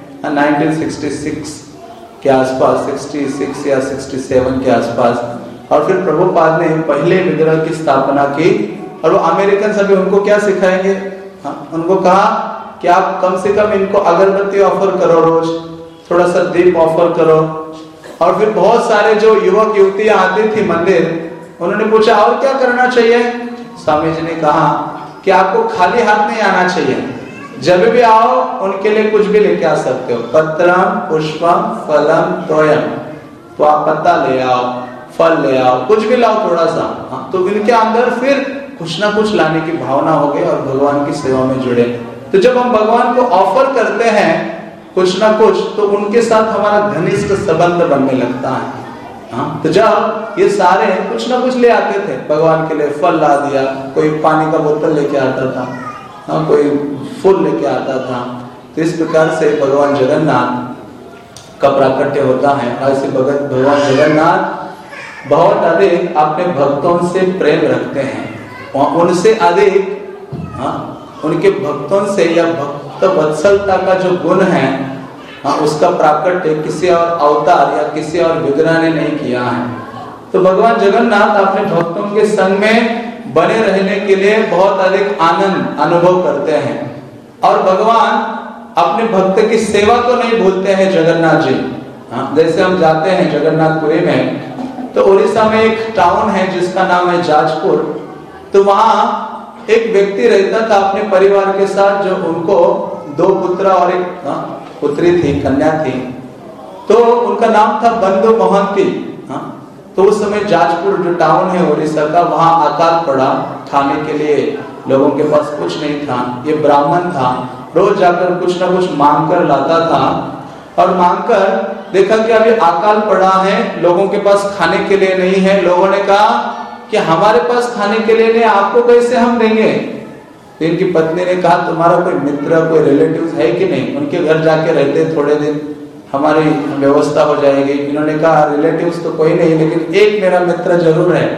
Speaker 1: 1966 के आसपास, 66 या 67 के आसपास। और फिर प्रभुपाद ने पहले विग्रह की स्थापना की। और वो अमेरिकन सभी उनको क्या सिखाएंगे? उनको कहा कि आप कम से कम इनको अगरबत्ती ऑफर करो, रोज थोड़ा सा दीप ऑफर करो। और फिर बहुत सारे जो युवक युवतियां आती थी मंदिर, उन्होंने पूछा और क्या करना चाहिए? स्वामी जी ने कहा कि आपको खाली हाथ नहीं आना चाहिए। जब भी आओ उनके लिए कुछ भी लेके आ सकते हो, पत्रम, पुष्पम, फलम, तोयम। तो आप पत्ता ले आओ, फल ले आओ, कुछ भी लाओ थोड़ा सा। हाँ, तो इनके अंदर फिर कुछ ना कुछ लाने की भावना हो गई और भगवान की सेवा में जुड़े। तो जब हम भगवान को ऑफर करते हैं कुछ ना कुछ, तो उनके साथ हमारा घनिष्ठ संबंध बनने लगता है। हाँ, तो जब ये सारे कुछ ना कुछ ले आते थे भगवान के लिए, फल ला दिया, कोई पानी का बोतल लेके आता था, हाँ, कोई फूल लेके आता था। तो इस प्रकार से भगवान जगन्नाथ का प्राकट्य होता है। ऐसे भगवान जगन्नाथ बहुत अधिक अपने भक्तों से प्रेम रखते हैं, उनसे अधिक, हाँ, उनके भक्तों से या भक्त वत्सलता का जो गुण है, हाँ, उसका प्राकट्य किसी और अवतार या किसी और विग्रह ने नहीं किया है। तो भगवान जगन्नाथ अपने भक्तों के संग में बने रहने के लिए बहुत अधिक आनंद अनुभव करते हैं। और भगवान अपने भक्त की सेवा को नहीं भूलते हैं जगन्नाथ जी। हाँ, जैसे हम जाते हैं जगन्नाथपुरी में, तो उड़ीसा में एक टाउन है जिसका नाम है जाजपुर। तो वहाँ एक व्यक्ति रहता था अपने परिवार के साथ, जो उनको 2 पुत्र और एक पुत्री थी, कन्या थी। तो उनका नाम था बंधु मोहंती। तो उस समय जाजपुर जो टाउन है उड़ीसा का, वहाँ अकाल पड़ा, खाने के लिए लोगों के पास कुछ नहीं था। ये ब्राह्मण था, रोज जाकर कुछ ना कुछ मांग कर लाता था। और मांगकर देखा कि अभी अकाल पड़ा है, लोगों के पास खाने के लिए नहीं है। लोगों ने कहा कि हमारे पास खाने के लिए नहीं, आपको कैसे हम देंगे? तो इनकी पत्नी ने कहा तुम्हारा कोई मित्र, कोई रिलेटिव्स है कि नहीं? उनके घर जाके रहते थोड़े दिन, हमारी व्यवस्था हो जाएगी। इन्होंने कहा रिलेटिव्स तो कोई नहीं, लेकिन एक मेरा मित्र जरूर है।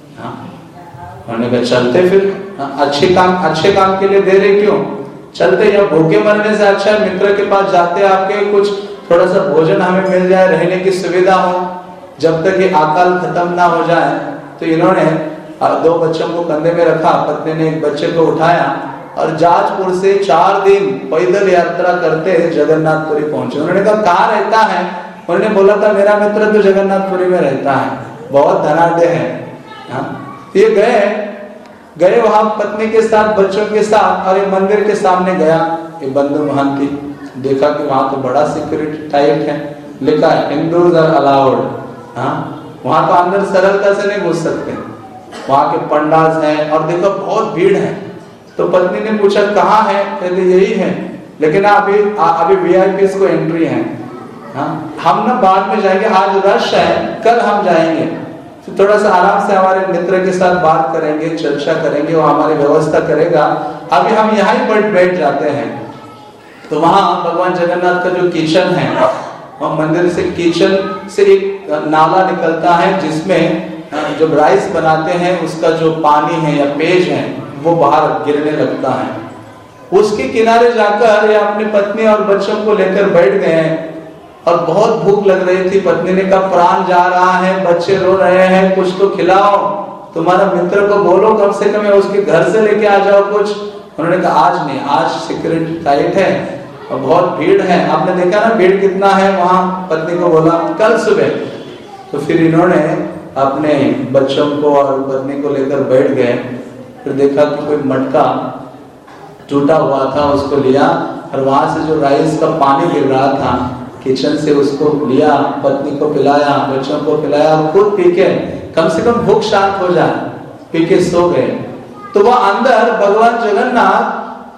Speaker 1: उन्होंने कहा चलते फिर, अच्छे काम के लिए दे रहे क्यों? चलते, या भूखे मरने से अच्छा मित्र के पास जाते, आपके कुछ थोड़ा सा भोजन हमें मिल जाए, रहने की सुविधा हो, जब तक ये अकाल खत्म ना हो जाए। तो इन्होंने 2 बच्चों को कंधे में रखा, पत्नी ने एक बच्चे को उठाया और जाजपुर से 4 दिन पैदल यात्रा करते जगन्नाथपुरी पहुंचे। उन्होंने कहा कहाँ रहता है? उन्होंने बोला था मेरा मित्र तो जगन्नाथपुरी में रहता है, बहुत धनाढ्य है। ये गए वहां पत्नी के साथ, बच्चों के साथ, और ये मंदिर के सामने गया। ये बंधु महांती देखा कि वहां तो बड़ा सिक्योरिटी टाइट है, लिखा है हिंदूज आर अलाउड। वहां तो अंदर सरलता से नहीं घुस सकते, वहां के पंडाल हैं, और देखो बहुत भीड़ है। तो पत्नी ने पूछा कहाँ है? कहते यही है, लेकिन अभी वीआईपी को एंट्री है। हम ना बाद में जाएंगे, आज रश है, कल हम जाएंगे। तो थोड़ा सा आराम से हमारे मित्र के साथ बात करेंगे, चर्चा करेंगे, वो हमारी व्यवस्था करेगा। अभी हम यहाँ ही बैठ जाते हैं। तो वहां भगवान जगन्नाथ का जो किचन है, वहाँ मंदिर से किचन से एक नाला निकलता है, जिसमें जब राइस बनाते हैं उसका जो पानी है या पेज है वो बाहर गिरने लगता है। उसके किनारे जाकर या अपनी पत्नी और बच्चों को लेकर बैठ गए और बहुत भूख लग रही थी। पत्नी ने कहा प्राण जा रहा है, बच्चे रो रहे हैं, कुछ तो खिलाओ, तुम्हारा मित्र को बोलो कम से कम उसके घर से लेके आ जाओ कुछ। उन्होंने कहा आज नहीं, आज सिक्योरिटी टाइट है, और बहुत भीड़ है, आपने देखा ना भीड़ कितना है वहां। पत्नी को बोला कल सुबह। तो फिर इन्होंने अपने बच्चों को और पत्नी को लेकर बैठ गए। फिर देखा कि कोई मटका टूटा हुआ था, उसको लिया और वहां से जो राइस का पानी गिर रहा था किचन से, उसको लिया, पत्नी को पिलाया, बच्चों को पिलाया, खुद पी के कम से कम भूख शांत हो जाए, पी के सो गए। तो वह अंदर भगवान जगन्नाथ,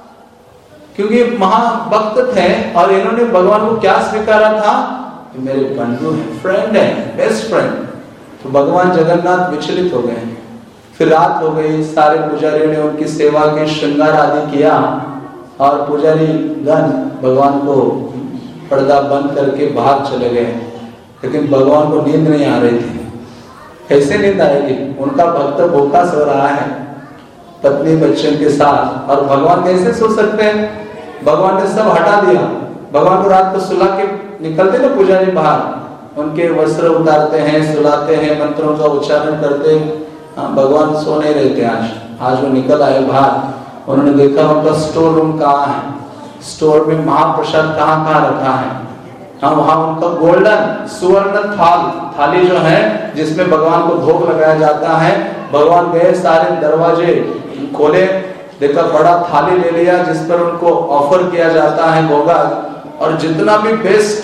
Speaker 1: क्योंकि महाभक्त थे और इन्होंने भगवान को क्या स्वीकारा था, मेरे बंधु है, फ्रेंड है, बेस्ट फ्रेंड। तो भगवान जगन्नाथ विचलित हो गए। फिर रात हो गई, सारे पुजारियों ने उनकी सेवा की, श्रृंगार आदि किया और पुजारी गण भगवान को पर्दा बंद करके बाहर चले गए। लेकिन भगवान को नींद नहीं आ रही थी। कैसे नींद आएगी, उनका भक्त भूखा सो रहा है पत्नी बच्चों के साथ, और भगवान कैसे सो सकते हैं। भगवान ने सब हटा दिया। भगवान को रात को सुला के निकलते ना पुजारी बाहर, उनके वस्त्र उतारते हैं, सुलाते हैं, मंत्रों का उच्चारण करते। भगवान सो नहीं रहते। आज वो निकल आए बाहर। उन्होंने देखा उनका स्टोर रूम कहाँ है, स्टोर में महाप्रसाद कहाँ कहाँ रखा है। वहां उनका गोल्डन सुवर्ण थाली जो है जिसमें भगवान को भोग लगाया जाता है। भगवान गए, सारे दरवाजे खोले, देखा बड़ा थाली ले लिया जिस पर उनको ऑफर किया जाता है भोगा, और जितना भी बेस्ट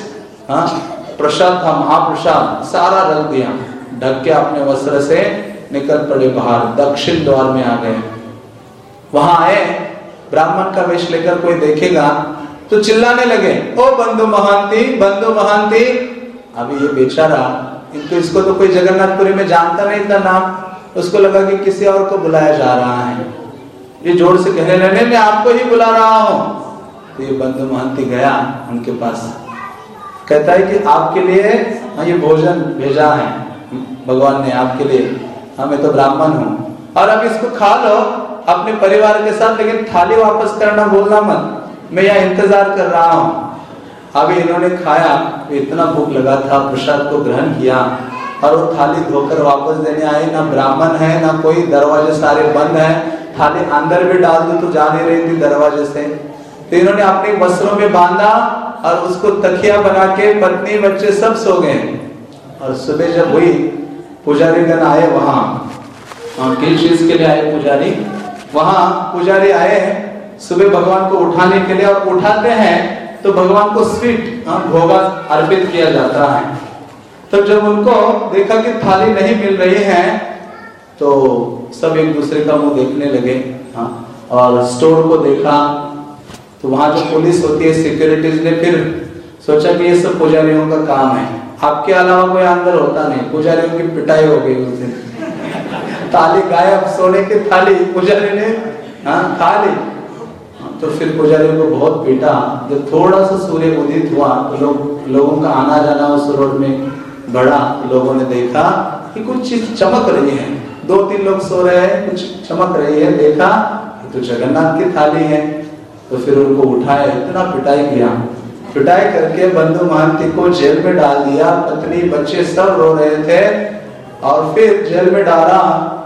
Speaker 1: प्रसाद था, महाप्रसाद, सारा रख दिया, ढक के अपने वस्त्र से निकल पड़े बाहर, दक्षिण द्वार में आ गए। वहां आए, ब्राह्मण का वेश लेकर कोई देखेगा तो चिल्लाने लगे, ओ बंधु महांती, बंधु महांती। अभी ये बेचारा, इसको तो कोई जगन्नाथपुरी में जानता नहीं था नाम, उसको लगा कि किसी और को बुलाया जा रहा है। ये जोर से कहने लगे, मैं आपको ही बुला रहा हूं। तो ये बंधु महंती गया उनके पास, कहता है कि आपके लिए ये भोजन भेजा है भगवान ने आपके लिए, मैं तो ब्राह्मण हूं, और अब इसको खा लो अपने परिवार के साथ, लेकिन थाली वापस करना भूलना मत, मैं यहाँ इंतजार कर रहा हूं। अभी इन्होंने खाया, इतना भूख लगा था, प्रसाद को ग्रहण किया और वो थाली धोकर वापस देने आए। ना ब्राह्मण है ना कोई, दरवाजे सारे बंद हैं, थाली अंदर भी डाल दो तो जा नहीं रही थी दरवाजे से। तो इन्होंने अपने वस्त्रों में बांधा और उसको तकिया बना के पत्नी बच्चे सब सो गए। और सुबह जब हुई, पुजारीगण आए वहां, किस चीज के लिए आए पुजारी, वहां पुजारी आए सुबह भगवान को उठाने के लिए, और उठाते हैं तो भगवान को स्वीट भोगा अर्पित किया जाता है। तो जब उनको देखा कि थाली नहीं मिल रही है तो सब एक दूसरे का मुंह देखने लगे। और स्टोर को देखा तो वहां जो पुलिस होती है, सिक्योरिटीज ने फिर सोचा कि ये सब पुजारियों का काम है, आपके अलावा कोई अंदर होता नहीं। पुजारियों की पिटाई हो गई उस दिन, थाली गायब, सोने की थाली पुजारी ने खा ली। तो फिर पुजारी को बहुत पीटा। जब थोड़ा सा सूर्य उदित हुआ तो लोगों का आना जाना उस रोड में बढ़ा। लोगों ने देखा कि कुछ चीज चमक रही है, 2-3 लोग सो रहे हैं, कुछ चमक रही है, देखा तो जगन्नाथ की थाली है। तो फिर उनको उठाया, इतना पिटाई किया, पिटाई करके बंधु महंती को जेल में डाल दिया। पत्नी बच्चे सब रो रहे थे और फिर जेल में डाला।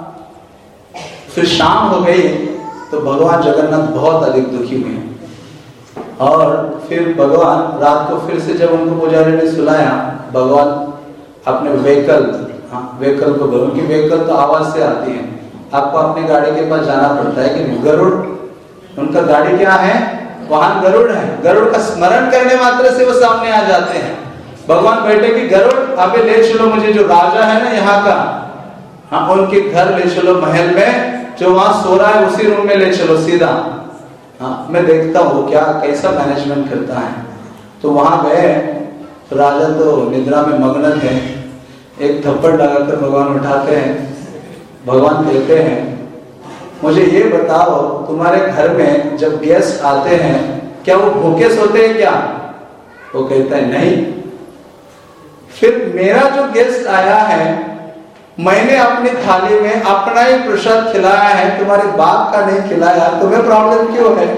Speaker 1: फिर शाम हो गई तो भगवान जगन्नाथ बहुत अधिक दुखी हुए। और फिर भगवान रात को फिर से जब उनको पुजारी ने सुलाया, भगवान अपने व्हीकल को, उनकी व्हीकल तो आवाज से आती है, आपको अपनी गाड़ी के पास जाना पड़ता है कि नहीं। गरुड़, उनका गाड़ी क्या है, वाहन गरुड़ है। गरुड़ का स्मरण करने मात्र से वो सामने आ जाते हैं। भगवान बैठे कि गरुड़ अबे ले चलो मुझे, जो राजा है ना यहाँ का, उनके घर ले चलो, महल में जो वहां सो रहा है उसी रूम में ले चलो सीधा। मैं देखता हूँ क्या कैसा मैनेजमेंट करता है। तो वहां गए, राजा तो निद्रा में मग्न थे। एक थप्पड़ लगाकर भगवान उठाते हैं। भगवान कहते हैं, मुझे ये बताओ तुम्हारे घर में जब गेस्ट आते हैं क्या वो भूखे सोते हैं क्या? वो कहता है नहीं। फिर मेरा जो गेस्ट आया है, मैंने अपनी थाली में अपना ही प्रसाद खिलाया है, तुम्हारे बाप का नहीं खिलाया, तुम्हें प्रॉब्लम क्यों है?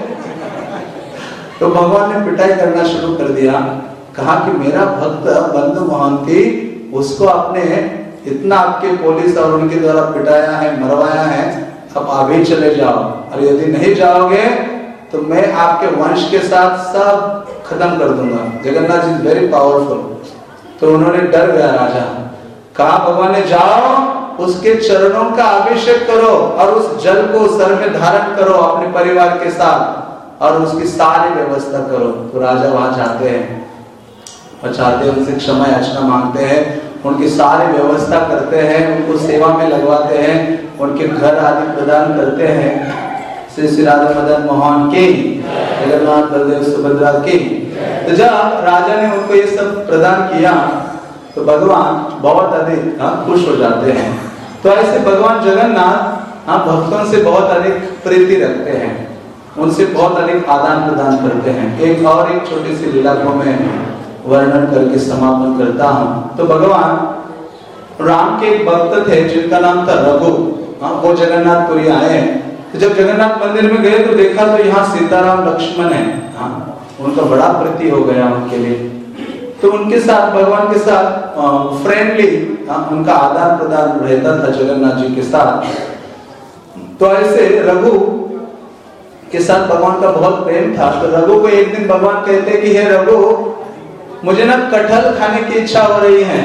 Speaker 1: तो भगवान ने पिटाई करना शुरू कर दिया। कहा कि मेरा भक्त बंधु महंती, उसको आपने इतना आपके पुलिस और उनके द्वारा पिटाया है, मरवाया है, अब अभी चले जाओ, और यदि नहीं जाओगे तो मैं आपके वंश के साथ सब खत्म कर दूंगा, जगन्नाथ जी वेरी पावरफुल। तो उन्होंने डर गया राजा, कहा भगवान ने जाओ उसके चरणों का अभिषेक करो और उस जल को सर में धारण करो अपने परिवार के साथ और उसकी सारी व्यवस्था करो। तो राजा वहां जाते हैं और चाहते हैं उनसे क्षमा याचना मांगते हैं, उनकी सारी व्यवस्था करते हैं, उनको सेवा में लगवाते हैं, उनके घर आदि प्रदान करते हैं। श्री श्री राधा मदन मोहन की, जगन्नाथ बलदेव सुभद्रा की। तो जब राजा ने उनको ये सब प्रदान किया तो भगवान बहुत अधिक खुश हो जाते हैं। तो ऐसे भगवान जगन्नाथ भक्तों से बहुत अधिक प्रीति रखते हैं, उनसे बहुत अधिक आदान प्रदान करते हैं। एक छोटी सी लीला को मैं वर्णन करके समापन करता हूँ। तो भगवान राम के एक भक्त थे जिनका नाम था रघु। वो जगन्नाथपुरी आए। तो जब जगन्नाथ मंदिर में गए तो देखा तो यहाँ सीताराम लक्ष्मण है। उनका बड़ा प्रीति हो गया उनके लिए। तो उनके साथ भगवान के साथ फ्रेंडली उनका आदान प्रदान रहता था जगन्नाथ जी के साथ। तो ऐसे रघु के साथ भगवान का बहुत प्रेम था। तो रघु को एक दिन भगवान कहते कि हे रघु, मुझे ना कटहल खाने की इच्छा हो रही है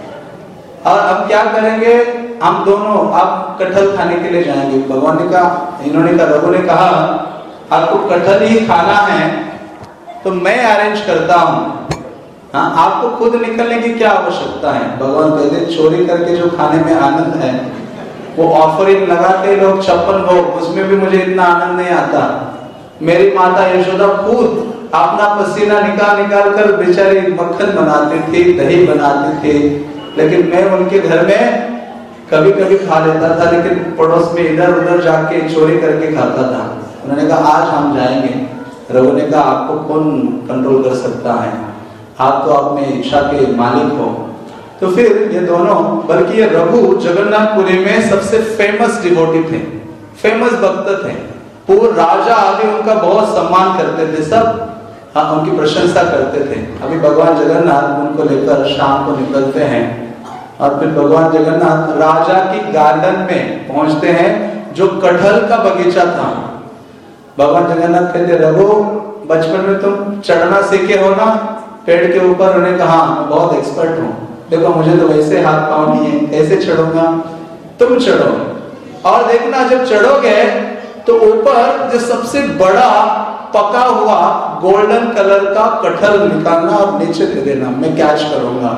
Speaker 1: और अब क्या करेंगे, हम दोनों आप कटहल खाने के लिए जाएंगे। भगवान ने कहा, इन्होंने कहा, रघु ने कहा आपको कटहल ही खाना है तो मैं अरेंज करता हूँ, आपको खुद निकलने की क्या आवश्यकता है। भगवान कहते चोरी करके जो खाने में आनंद है वो ऑफरिंग लगाते लोग 56 भोग, उसमें भी मुझे इतना आनंद नहीं आता। मेरी माता यशोदा खुद अपना पसीना निकाल निकाल कर बेचारी मक्खन बनाती थी, दही बनाती थी, लेकिन मैं उनके घर में कभी कभी खा लेता था, लेकिन पड़ोस में इधर उधर जाके चोरी करके खाता था। उन्होंने कहा आज हम जाएंगे। रघु ने कहा आपको कौन कंट्रोल कर सकता है, आप तो अपने इच्छा के मालिक हो। तो फिर ये दोनों, बल्कि ये रघु जगन्नाथपुरी में सबसे फेमस डिवोटी थे, फेमस भक्त थे। पूरे राजा आदि उनका बहुत सम्मान करते थे, सब उनकी प्रशंसा करते थे। अभी भगवान जगन्नाथ उनको लेकर शाम को निकलते हैं और फिर भगवान जगन्नाथ राजा की गार्डन में पहुंचते हैं जो कटहल का बगीचा था। भगवान जगन्नाथ कहते रघु, बचपन में तुम चढ़ना सीखे हो ना पेड़ के ऊपर। उन्होंने कहा मैं बहुत एक्सपर्ट हूँ, देखो मुझे तो वैसे हाथ पांव नहीं है, कैसे चढ़ूंगा, तुम चढ़ो। और देखना जब चढ़ोगे तो ऊपर जो सबसे बड़ा पका हुआ गोल्डन कलर का कटहल निकालना और नीचे दे देना, मैं कैच करूंगा।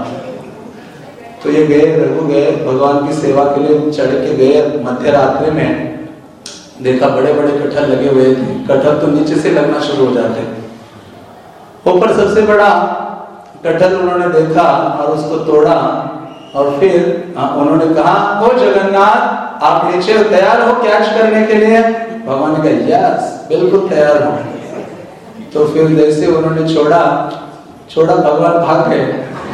Speaker 1: तो ये गए, रघु गए, भगवान की सेवा के लिए चढ़ के गए। मध्य रात्रि में देखा बड़े बड़े कटहल लगे हुए थे, कटहल तो नीचे से लगना शुरू हो जाते, ऊपर सबसे बड़ा कटहल उन्होंने देखा और उसको तोड़ा और फिर उन्होंने कहा ओ जगन्नाथ आप नीचे तैयार हो कैच करने के लिए। भगवान ने कहा यस बिल्कुल तैयार हूं। तो फिर जैसे उन्होंने छोड़ा भगवान भाग गए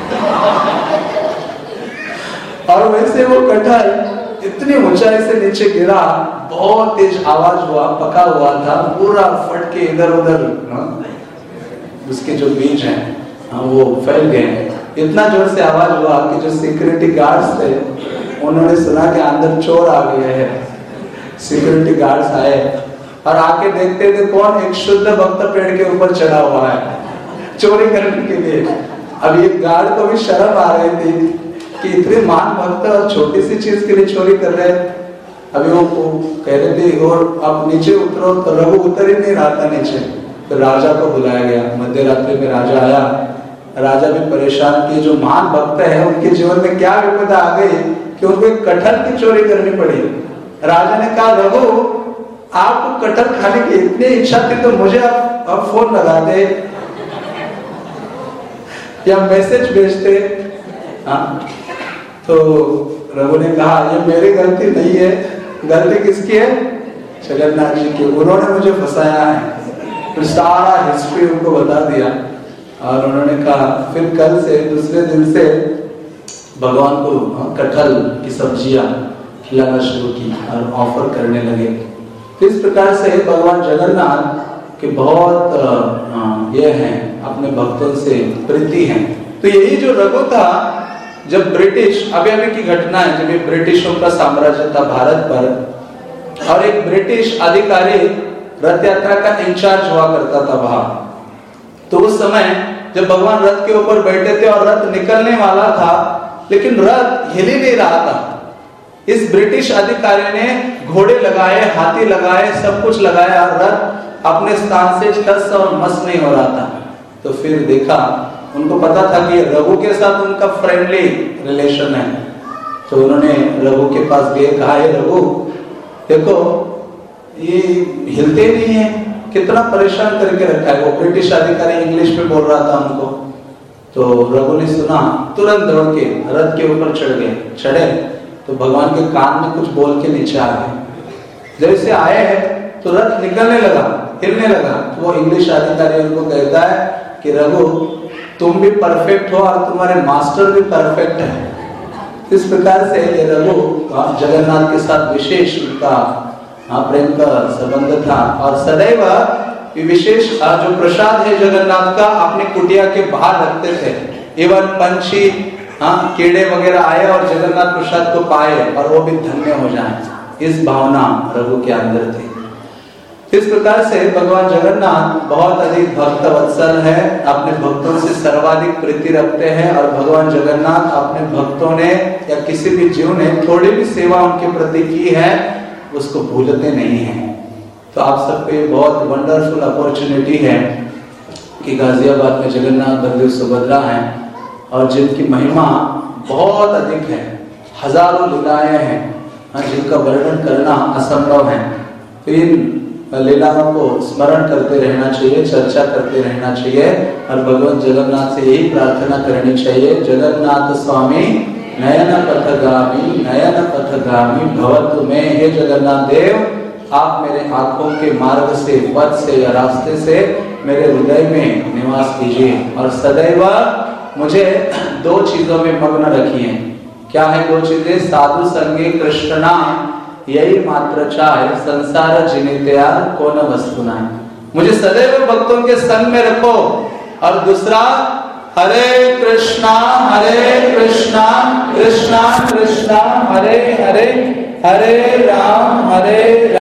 Speaker 1: और वैसे वो कटहल इतनी ऊंचाई से नीचे गिरा, बहुत तेज आवाज हुआ, पका हुआ था, पूरा फट के इधर उधर उसके जो बीज हैं वो फैल गए। इतना जोर से आवाज हुआ कि जो सिक्योरिटी गार्ड्स थे उन्होंने सुना कि अंदर चोर आ गए हैं। सिक्योरिटी गार्ड्स आए और आके देखते थे कौन, एक शुद्ध भक्त पेड़ के ऊपर चढ़ा हुआ है चोरी करने के लिए। अब ये गार्ड को भी शर्म आ रही थी कि इतने महान भक्त और छोटी सी चीज के लिए चोरी कर रहे हैं। अभी वो कह रहे थे और आप नीचे उतरो, तो रघु उतर ही नहीं रहा था नीचे। तो राजा को बुलाया गया, मध्य रात्रि में राजा आया। राजा भी परेशान कि जो महान भक्त है उनके जीवन में क्या विपदा आ गई कि उनको एक कटहल की चोरी करनी पड़ी। राजा ने कहा रघु आपको कटहल खाने की इतनी इच्छा थी तो मुझे आप फोन लगा दे या मैसेज भेजते। तो रघु ने कहा ये मेरी गलती नहीं है, गलती किसकी है, जगन्नाथ जी की, उन्होंने मुझे फंसाया है। फिर सारा हिस्ट्री उनको बता दिया और उन्होंने कहा फिर कल से दूसरे दिन से भगवान को कटहल की सब्जियां खिलाना शुरू की और ऑफर करने लगे। तो इस प्रकार से भगवान जगन्नाथ के बहुत ये हैं, अपने भक्तों से प्रीति हैं। तो यही जो रघु था, जब ब्रिटिश, अभी की घटना है, जब ये ब्रिटिशों का साम्राज्य था भारत पर और एक ब्रिटिश अधिकारी रथ यात्रा का इंचार्ज हुआ करता था वहां। तो उस समय जब भगवान रथ के ऊपर बैठे थे और रथ निकलने वाला था, लेकिन रथ हिल ही नहीं रहा था। इस ब्रिटिश अधिकारी ने घोड़े लगाए, हाथी लगाए, सब कुछ लगाया, और रथ अपने स्थान से टस और मस नहीं हो रहा था। तो फिर देखा, उनको पता था कि रघु के साथ उनका फ्रेंडली रिलेशन है, तो उन्होंने रघु के पास गए, कहा हे रघु देखो ये हिलते नहीं है, कितना परेशान करके रखा है। वो ब्रिटिश अधिकारी इंग्लिश में बोल रहा था उनको। तो रघु ने सुना, तुरंत दौड़ के रथ के ऊपर चढ़े तो भगवान के कान में कुछ बोल के नीचे आ गए। जब इसे आए हैं तो रथ निकलने लगा, हिलने लगा। तो वो इंग्लिश अधिकारी उनको कहता है कि रघु तुम भी परफेक्ट हो और तुम्हारे मास्टर भी परफेक्ट है। इस प्रकार से ये रघु जगन्नाथ के साथ विशेष उनका प्रेम का संबंध था, और सदैव विशेष जो प्रसाद है जगन्नाथ का अपने कुटिया के बाहर रखते थे। इवन पंछी कीड़े वगैरह आए और जगन्नाथ प्रसाद को पाए और वो भी धन्य हो जाए, इस भावना रघु के अंदर थी। इस प्रकार से भगवान जगन्नाथ बहुत अधिक भक्त वत्सल है, अपने भक्तों से सर्वाधिक प्रीति रखते हैं, और भगवान जगन्नाथ अपने भक्तों ने या किसी भी जीव ने थोड़ी भी सेवा उनके प्रति की है उसको भूलते नहीं हैं। तो आप सबको ये बहुत वंडरफुल अपॉर्चुनिटी है कि गाजियाबाद में जगन्नाथ बलदेव सुभद्रा हैं, और जिनकी महिमा बहुत अधिक है, हजारों लीलाएं हैं जिनका वर्णन करना असंभव है। तो इन लीलाओं को स्मरण करते रहना चाहिए, चर्चा करते रहना चाहिए, और भगवान जगन्नाथ से यही प्रार्थना करनी चाहिए, जगन्नाथ स्वामी नयन पथगामी भवतु में। हे जगन्नाथ देव, आप मेरे आंखों के मार्ग से, पथ से या रास्ते से मेरे हृदय में निवास कीजिए, और सदैव मुझे दो चीजों में मग्न रखिए। क्या है दो चीजें? साधु संगे कृष्णा यही मात्र चाहे, संसार जिनित्या को न वस्तुना। मुझे सदैव भक्तों के संग में रखो। और दूसरा, हरे कृष्णा कृष्णा कृष्णा हरे हरे, हरे राम